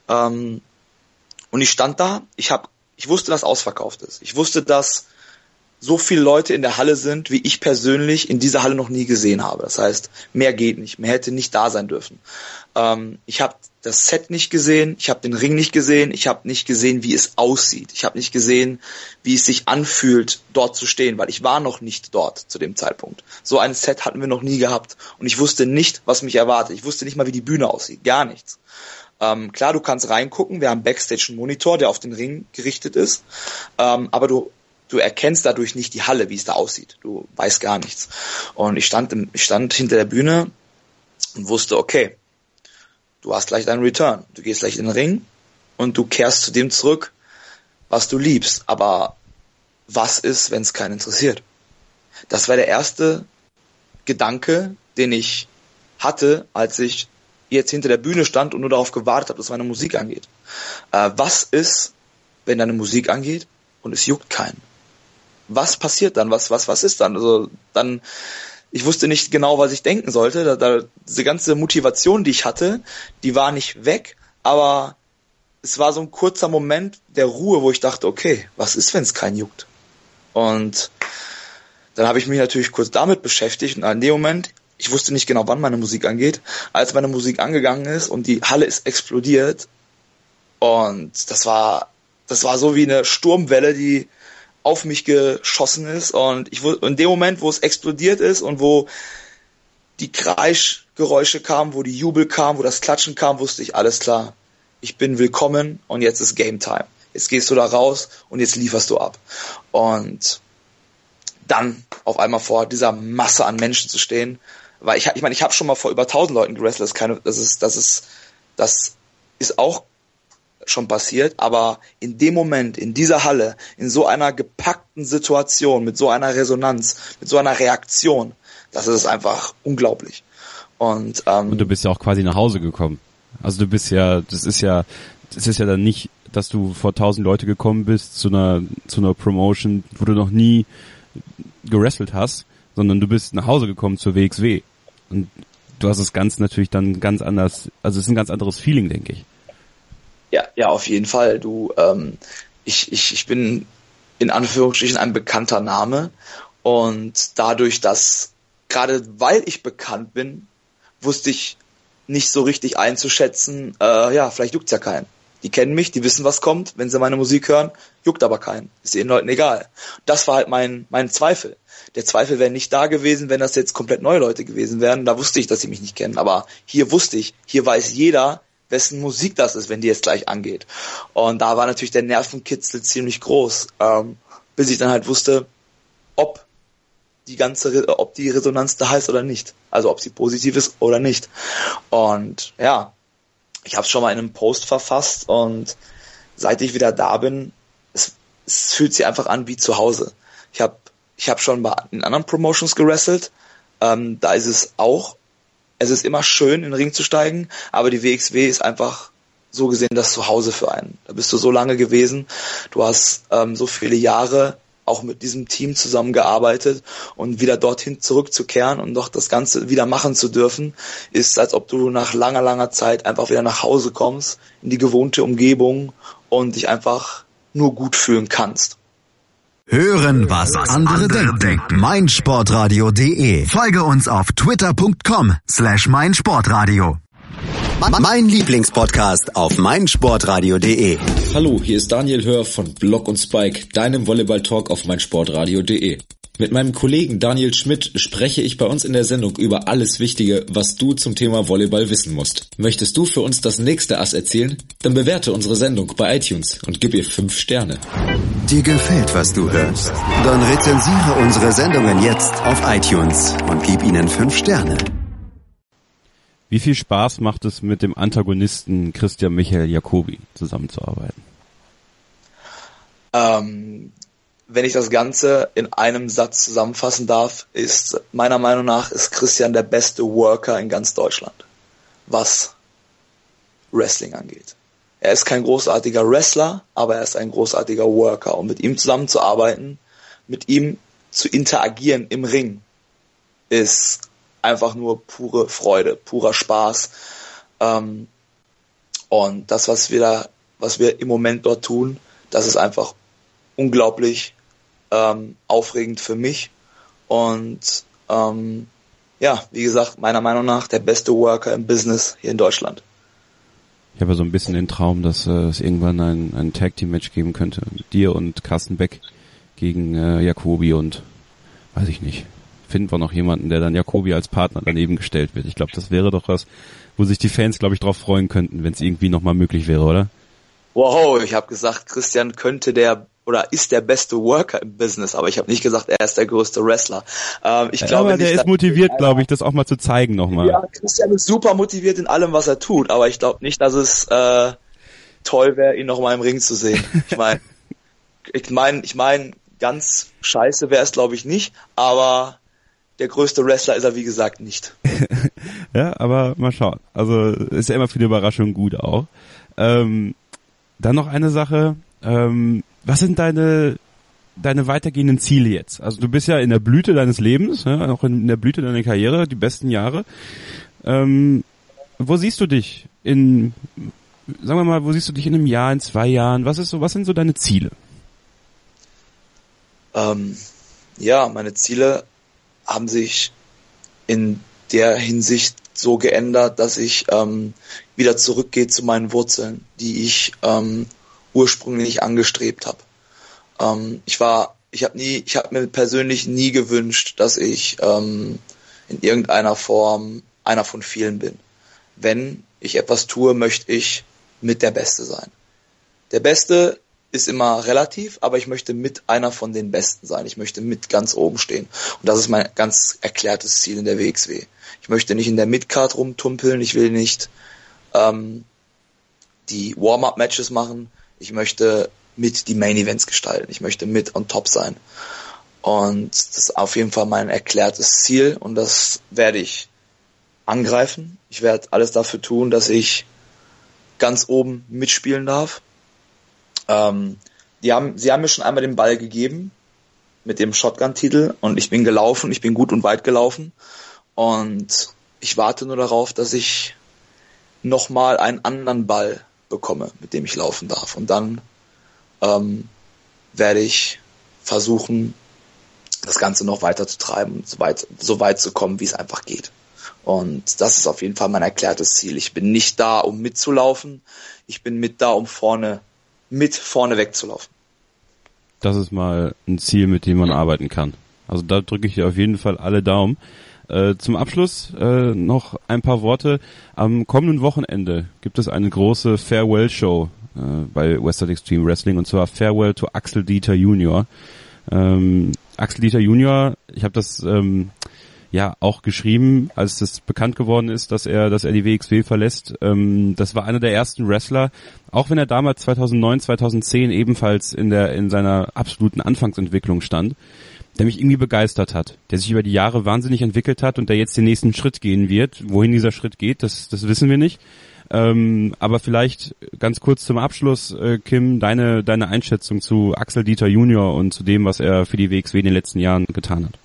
Und ich stand da, ich wusste, dass ausverkauft ist. Ich wusste, dass so viele Leute in der Halle sind, wie ich persönlich in dieser Halle noch nie gesehen habe. Das heißt, mehr geht nicht, mehr hätte nicht da sein dürfen. Ich habe das Set nicht gesehen, ich habe den Ring nicht gesehen, ich habe nicht gesehen, wie es aussieht. Ich habe nicht gesehen, wie es sich anfühlt, dort zu stehen, weil ich war noch nicht dort zu dem Zeitpunkt. So ein Set hatten wir noch nie gehabt und ich wusste nicht, was mich erwartet. Ich wusste nicht mal, wie die Bühne aussieht, gar nichts. Klar, du kannst reingucken, wir haben Backstage einen Monitor, der auf den Ring gerichtet ist, aber du erkennst dadurch nicht die Halle, wie es da aussieht. Du weißt gar nichts. Und ich stand hinter der Bühne und wusste, okay, du hast gleich deinen Return. Du gehst gleich in den Ring und du kehrst zu dem zurück, was du liebst. Aber was ist, wenn es keinen interessiert? Das war der erste Gedanke, den ich hatte, als ich jetzt hinter der Bühne stand und nur darauf gewartet habe, dass meine Musik angeht. Was ist, wenn deine Musik angeht und es juckt keinen? Was passiert dann? Was ist dann? Also dann, ich wusste nicht genau, was ich denken sollte. Diese ganze Motivation, die ich hatte, die war nicht weg, aber es war so ein kurzer Moment der Ruhe, wo ich dachte, okay, was ist, wenn es keinen juckt? Und dann habe ich mich natürlich kurz damit beschäftigt und in dem Moment, ich wusste nicht genau, wann meine Musik angeht, als meine Musik angegangen ist und die Halle ist explodiert und das war so wie eine Sturmwelle, die auf mich geschossen ist und in dem Moment, wo es explodiert ist und wo die Kreischgeräusche kamen, wo die Jubel kam, wo das Klatschen kam, wusste ich, alles klar, ich bin willkommen und jetzt ist Game Time. Jetzt gehst du da raus und jetzt lieferst du ab. Und dann auf einmal vor dieser Masse an Menschen zu stehen, weil ich meine, ich habe schon mal vor über 1000 Leuten gewrestelt, das ist auch schon passiert, aber in dem Moment, in dieser Halle, in so einer gepackten Situation, mit so einer Resonanz, mit so einer Reaktion, das ist einfach unglaublich. Und du bist ja auch quasi nach Hause gekommen. Also du bist ja, das ist ja dann nicht, dass du vor 1000 Leute gekommen bist zu einer Promotion, wo du noch nie gewrestelt hast, sondern du bist nach Hause gekommen zur WXW. Und du hast das Ganze natürlich dann ganz anders, also es ist ein ganz anderes Feeling, denke ich. Ja, auf jeden Fall. Ich bin in Anführungsstrichen ein bekannter Name und dadurch, dass gerade weil ich bekannt bin, wusste ich nicht so richtig einzuschätzen, vielleicht juckt's ja keinen. Die kennen mich, die wissen, was kommt, wenn sie meine Musik hören, juckt aber keinen. Ist den Leuten egal. Das war halt mein Zweifel. Der Zweifel wäre nicht da gewesen, wenn das jetzt komplett neue Leute gewesen wären. Da wusste ich, dass sie mich nicht kennen. Aber hier weiß jeder, wessen Musik das ist, wenn die jetzt gleich angeht. Und da war natürlich der Nervenkitzel ziemlich groß, bis ich dann halt wusste, ob die Resonanz da ist oder nicht. Also ob sie positiv ist oder nicht. Und ja, ich habe es schon mal in einem Post verfasst und seit ich wieder da bin, es fühlt sich einfach an wie zu Hause. Ich hab schon in anderen Promotions gewrestelt, da ist es auch. Es ist immer schön, in den Ring zu steigen, aber die WXW ist einfach so gesehen das Zuhause für einen. Da bist du so lange gewesen, du hast so viele Jahre auch mit diesem Team zusammengearbeitet und wieder dorthin zurückzukehren und doch das Ganze wieder machen zu dürfen, ist, als ob du nach langer, langer Zeit einfach wieder nach Hause kommst, in die gewohnte Umgebung und dich einfach nur gut fühlen kannst. Hören, was andere denken. meinsportradio.de. Folge uns auf twitter.com/meinsportradio. Mein Lieblingspodcast auf meinsportradio.de. Hallo, hier ist Daniel Hör von Block und Spike, deinem Volleyball-Talk auf meinsportradio.de. Mit meinem Kollegen Daniel Schmidt spreche ich bei uns in der Sendung über alles Wichtige, was du zum Thema Volleyball wissen musst. Möchtest du für uns das nächste Ass erzählen? Dann bewerte unsere Sendung bei iTunes und gib ihr 5 Sterne. Dir gefällt, was du hörst? Dann rezensiere unsere Sendungen jetzt auf iTunes und gib ihnen 5 Sterne. Wie viel Spaß macht es, mit dem Antagonisten Christian Michael Jacobi zusammenzuarbeiten? Wenn ich das Ganze in einem Satz zusammenfassen darf, ist meiner Meinung nach ist Christian der beste Worker in ganz Deutschland, was Wrestling angeht. Er ist kein großartiger Wrestler, aber er ist ein großartiger Worker. Und mit ihm zusammenzuarbeiten, mit ihm zu interagieren im Ring, ist einfach nur pure Freude, purer Spaß. Und das, was wir im Moment dort tun, das ist einfach unglaublich aufregend für mich und wie gesagt, meiner Meinung nach der beste Worker im Business hier in Deutschland. Ich habe so ein bisschen den Traum, dass es irgendwann ein Tag-Team-Match geben könnte mit dir und Carsten Beck gegen Jacobi und weiß ich nicht. Finden wir noch jemanden, der dann Jacobi als Partner daneben gestellt wird. Ich glaube, das wäre doch was, wo sich die Fans, glaube ich, drauf freuen könnten, wenn es irgendwie nochmal möglich wäre, oder? Wow, ich habe gesagt, Christian ist der beste Worker im Business, aber ich habe nicht gesagt, er ist der größte Wrestler. Ich glaube aber der ist motiviert, glaube ich, das auch mal zu zeigen nochmal. Ja, Christian ist super motiviert in allem, was er tut, aber ich glaube nicht, dass es toll wäre, ihn nochmal im Ring zu sehen. Ich meine, ganz scheiße wäre es, glaube ich, nicht, aber der größte Wrestler ist er, wie gesagt, nicht. Ja, aber mal schauen. Also ist ja immer für die Überraschung gut auch. Dann noch eine Sache. Was sind deine weitergehenden Ziele jetzt? Also du bist ja in der Blüte deines Lebens, ja, auch in der Blüte deiner Karriere, die besten Jahre. Wo siehst du dich sagen wir mal, wo siehst du dich in einem Jahr, in 2 Jahren? Was sind so deine Ziele? Meine Ziele haben sich in der Hinsicht so geändert, dass ich wieder zurückgehe zu meinen Wurzeln, die ich ursprünglich angestrebt habe. Ich habe mir persönlich nie gewünscht, dass ich in irgendeiner Form einer von vielen bin. Wenn ich etwas tue, möchte ich mit der Beste sein. Der Beste ist immer relativ, aber ich möchte mit einer von den Besten sein. Ich möchte mit ganz oben stehen. Und das ist mein ganz erklärtes Ziel in der WXW. Ich möchte nicht in der Midcard rumtumpeln, ich will nicht die Warm-Up-Matches machen, ich möchte mit die Main-Events gestalten, ich möchte mit on top sein. Und das ist auf jeden Fall mein erklärtes Ziel und das werde ich angreifen. Ich werde alles dafür tun, dass ich ganz oben mitspielen darf. Sie haben mir schon einmal den Ball gegeben mit dem Shotgun-Titel und ich bin gelaufen, ich bin gut und weit gelaufen und ich warte nur darauf, dass ich nochmal einen anderen Ball bekomme, mit dem ich laufen darf und dann werde ich versuchen, das Ganze noch weiter zu treiben, so weit zu kommen, wie es einfach geht. Und das ist auf jeden Fall mein erklärtes Ziel. Ich bin nicht da, um mitzulaufen, ich bin da, um vorne wegzulaufen. Das ist mal ein Ziel, mit dem man arbeiten kann. Also da drücke ich dir auf jeden Fall alle Daumen. Zum Abschluss noch ein paar Worte. Am kommenden Wochenende gibt es eine große Farewell-Show bei Western Extreme Wrestling und zwar Farewell to Axel Dieter Jr. Axel Dieter Jr., ich habe das auch geschrieben, als das bekannt geworden ist, dass er die WXW verlässt. Das war einer der ersten Wrestler, auch wenn er damals 2009, 2010 ebenfalls in seiner absoluten Anfangsentwicklung stand, der mich irgendwie begeistert hat, der sich über die Jahre wahnsinnig entwickelt hat und der jetzt den nächsten Schritt gehen wird. Wohin dieser Schritt geht, das wissen wir nicht. Aber vielleicht ganz kurz zum Abschluss, Kim, deine Einschätzung zu Axel Dieter Jr. und zu dem, was er für die WXW in den letzten Jahren getan hat.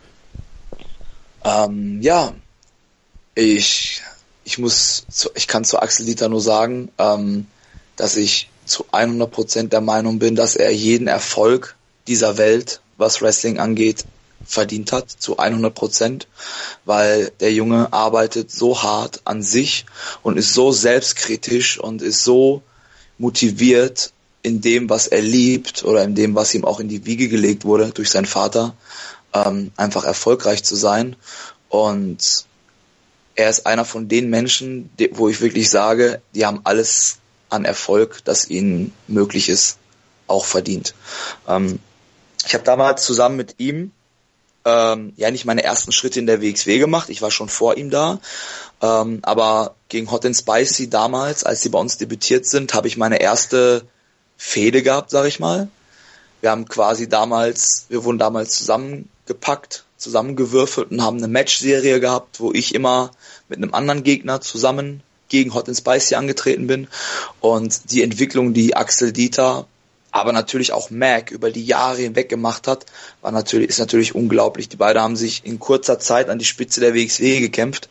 Ich kann zu Axel Dieter nur sagen, dass ich zu 100% der Meinung bin, dass er jeden Erfolg dieser Welt, was Wrestling angeht, verdient hat, zu 100%, weil der Junge arbeitet so hart an sich und ist so selbstkritisch und ist so motiviert in dem, was er liebt oder in dem, was ihm auch in die Wiege gelegt wurde durch seinen Vater, einfach erfolgreich zu sein. Und er ist einer von den Menschen, wo ich wirklich sage, die haben alles an Erfolg, das ihnen möglich ist, auch verdient. Ich habe damals zusammen mit ihm nicht meine ersten Schritte in der WXW gemacht. Ich war schon vor ihm da. Aber gegen Hot and Spicy damals, als sie bei uns debütiert sind, habe ich meine erste Fehde gehabt, sag ich mal. Wir wurden damals zusammengepackt, zusammengewürfelt und haben eine Matchserie gehabt, wo ich immer mit einem anderen Gegner zusammen gegen Hot and Spicy angetreten bin. Und die Entwicklung, die Axel Dieter, aber natürlich auch Mac über die Jahre hinweg gemacht hat, ist natürlich unglaublich. Die beiden haben sich in kurzer Zeit an die Spitze der WXW gekämpft.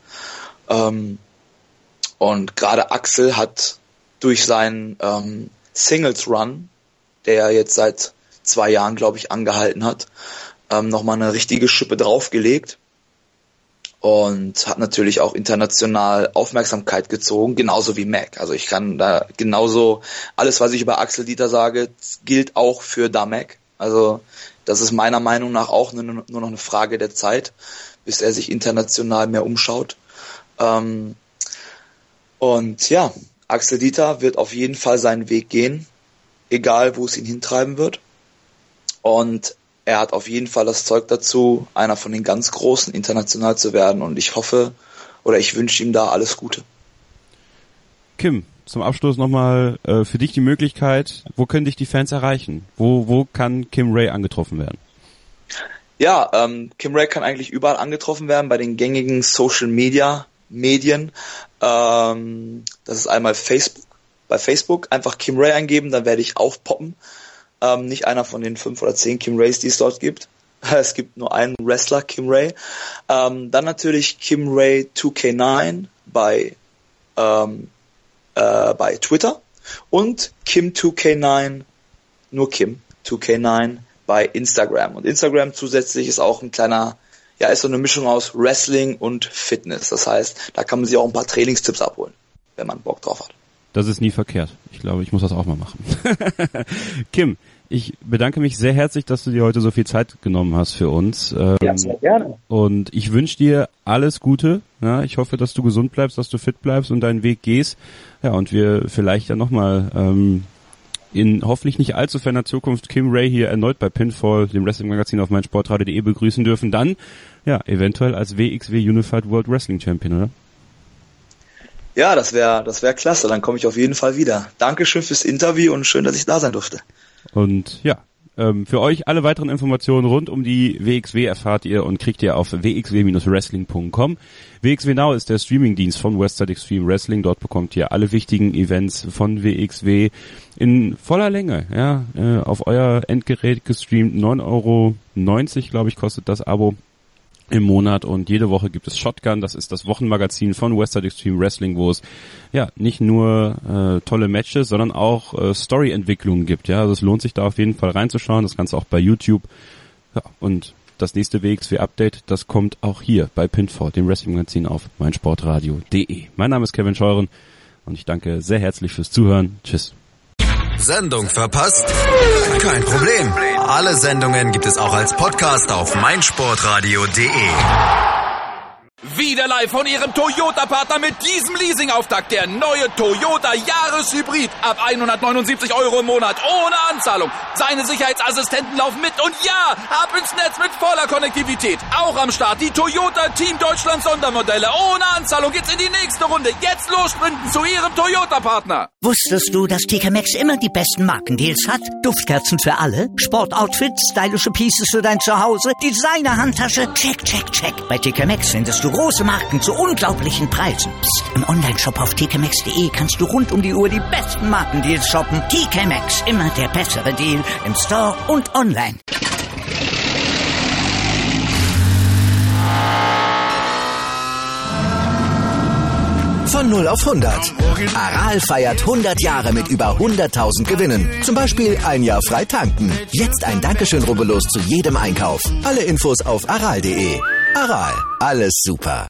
Und gerade Axel hat durch seinen Singles Run, der jetzt seit 2 Jahren, glaube ich, angehalten hat, nochmal eine richtige Schippe draufgelegt und hat natürlich auch international Aufmerksamkeit gezogen, genauso wie Mac. Also ich kann da genauso, alles was ich über Axel Dieter sage, gilt auch für Damek. Also das ist meiner Meinung nach auch nur noch eine Frage der Zeit, bis er sich international mehr umschaut. Und ja, Axel Dieter wird auf jeden Fall seinen Weg gehen, egal wo es ihn hintreiben wird. Und er hat auf jeden Fall das Zeug dazu, einer von den ganz Großen international zu werden. Und ich hoffe, oder ich wünsche ihm da alles Gute. Kim, zum Abschluss nochmal für dich die Möglichkeit, wo können dich die Fans erreichen? Wo kann Kim Ray angetroffen werden? Ja, Kim Ray kann eigentlich überall angetroffen werden, bei den gängigen Social-Media-Medien. Das ist einmal Facebook. Bei Facebook einfach Kim Ray eingeben, dann werde ich aufpoppen. Nicht einer von den 5 oder 10 Kim Rays, die es dort gibt. Es gibt nur einen Wrestler, Kim Ray. Dann natürlich Kim Ray 2K9 bei Twitter und Kim 2K9, nur Kim 2K9 bei Instagram. Und Instagram zusätzlich ist auch ein kleiner, ja, ist so eine Mischung aus Wrestling und Fitness. Das heißt, da kann man sich auch ein paar Trainingstipps abholen, wenn man Bock drauf hat. Das ist nie verkehrt. Ich glaube, ich muss das auch mal machen. Kim, ich bedanke mich sehr herzlich, dass du dir heute so viel Zeit genommen hast für uns. Ja, sehr gerne. Und ich wünsche dir alles Gute. Ja, ich hoffe, dass du gesund bleibst, dass du fit bleibst und deinen Weg gehst. Ja, und wir vielleicht ja nochmal in hoffentlich nicht allzu ferner Zukunft Kim Ray hier erneut bei Pinfall, dem Wrestling-Magazin auf meinsportradio.de begrüßen dürfen. Dann, ja, eventuell als WXW Unified World Wrestling Champion, oder? Ja, das wär klasse, dann komme ich auf jeden Fall wieder. Dankeschön fürs Interview und schön, dass ich da sein durfte. Und ja, für euch alle weiteren Informationen rund um die WXW erfahrt ihr und kriegt ihr auf wxw-wrestling.com. WXW Now ist der Streamingdienst von Westside Extreme Wrestling. Dort bekommt ihr alle wichtigen Events von WXW in voller Länge, ja, auf euer Endgerät gestreamt. 9,90 € glaube ich kostet das Abo im Monat, und jede Woche gibt es Shotgun, das ist das Wochenmagazin von Westside Extreme Wrestling, wo es ja nicht nur tolle Matches, sondern auch Story-Entwicklungen gibt. Ja, also es lohnt sich da auf jeden Fall reinzuschauen, das Ganze auch bei YouTube. Ja, und das nächste WXW-Update, das kommt auch hier bei Pinfall, dem Wrestling-Magazin auf meinsportradio.de. Mein Name ist Kevin Scheuren und ich danke sehr herzlich fürs Zuhören. Tschüss. Sendung verpasst? Kein Problem. Alle Sendungen gibt es auch als Podcast auf meinsportradio.de. Wieder live von Ihrem Toyota-Partner mit diesem Leasing-Auftakt. Der neue Toyota Jahreshybrid. Ab 179 € im Monat. Ohne Anzahlung. Seine Sicherheitsassistenten laufen mit. Und ja, ab ins Netz mit voller Konnektivität. Auch am Start die Toyota Team Deutschland Sondermodelle. Ohne Anzahlung geht's in die nächste Runde. Jetzt los sprinten zu Ihrem Toyota-Partner. Wusstest du, dass TK Maxx immer die besten Markendeals hat? Duftkerzen für alle, Sportoutfits, stylische Pieces für dein Zuhause, Designer-Handtasche, check, check, check. Bei TK Maxx findest du große Marken zu unglaublichen Preisen. Psst. Im Onlineshop auf tkmaxx.de kannst du rund um die Uhr die besten Markendeals shoppen. TK Maxx, immer der bessere Deal im Store und online. Von 0 auf 100. Aral feiert 100 Jahre mit über 100.000 Gewinnen. Zum Beispiel ein Jahr frei tanken. Jetzt ein Dankeschön, rubbellos zu jedem Einkauf. Alle Infos auf aral.de. Aral, alles super.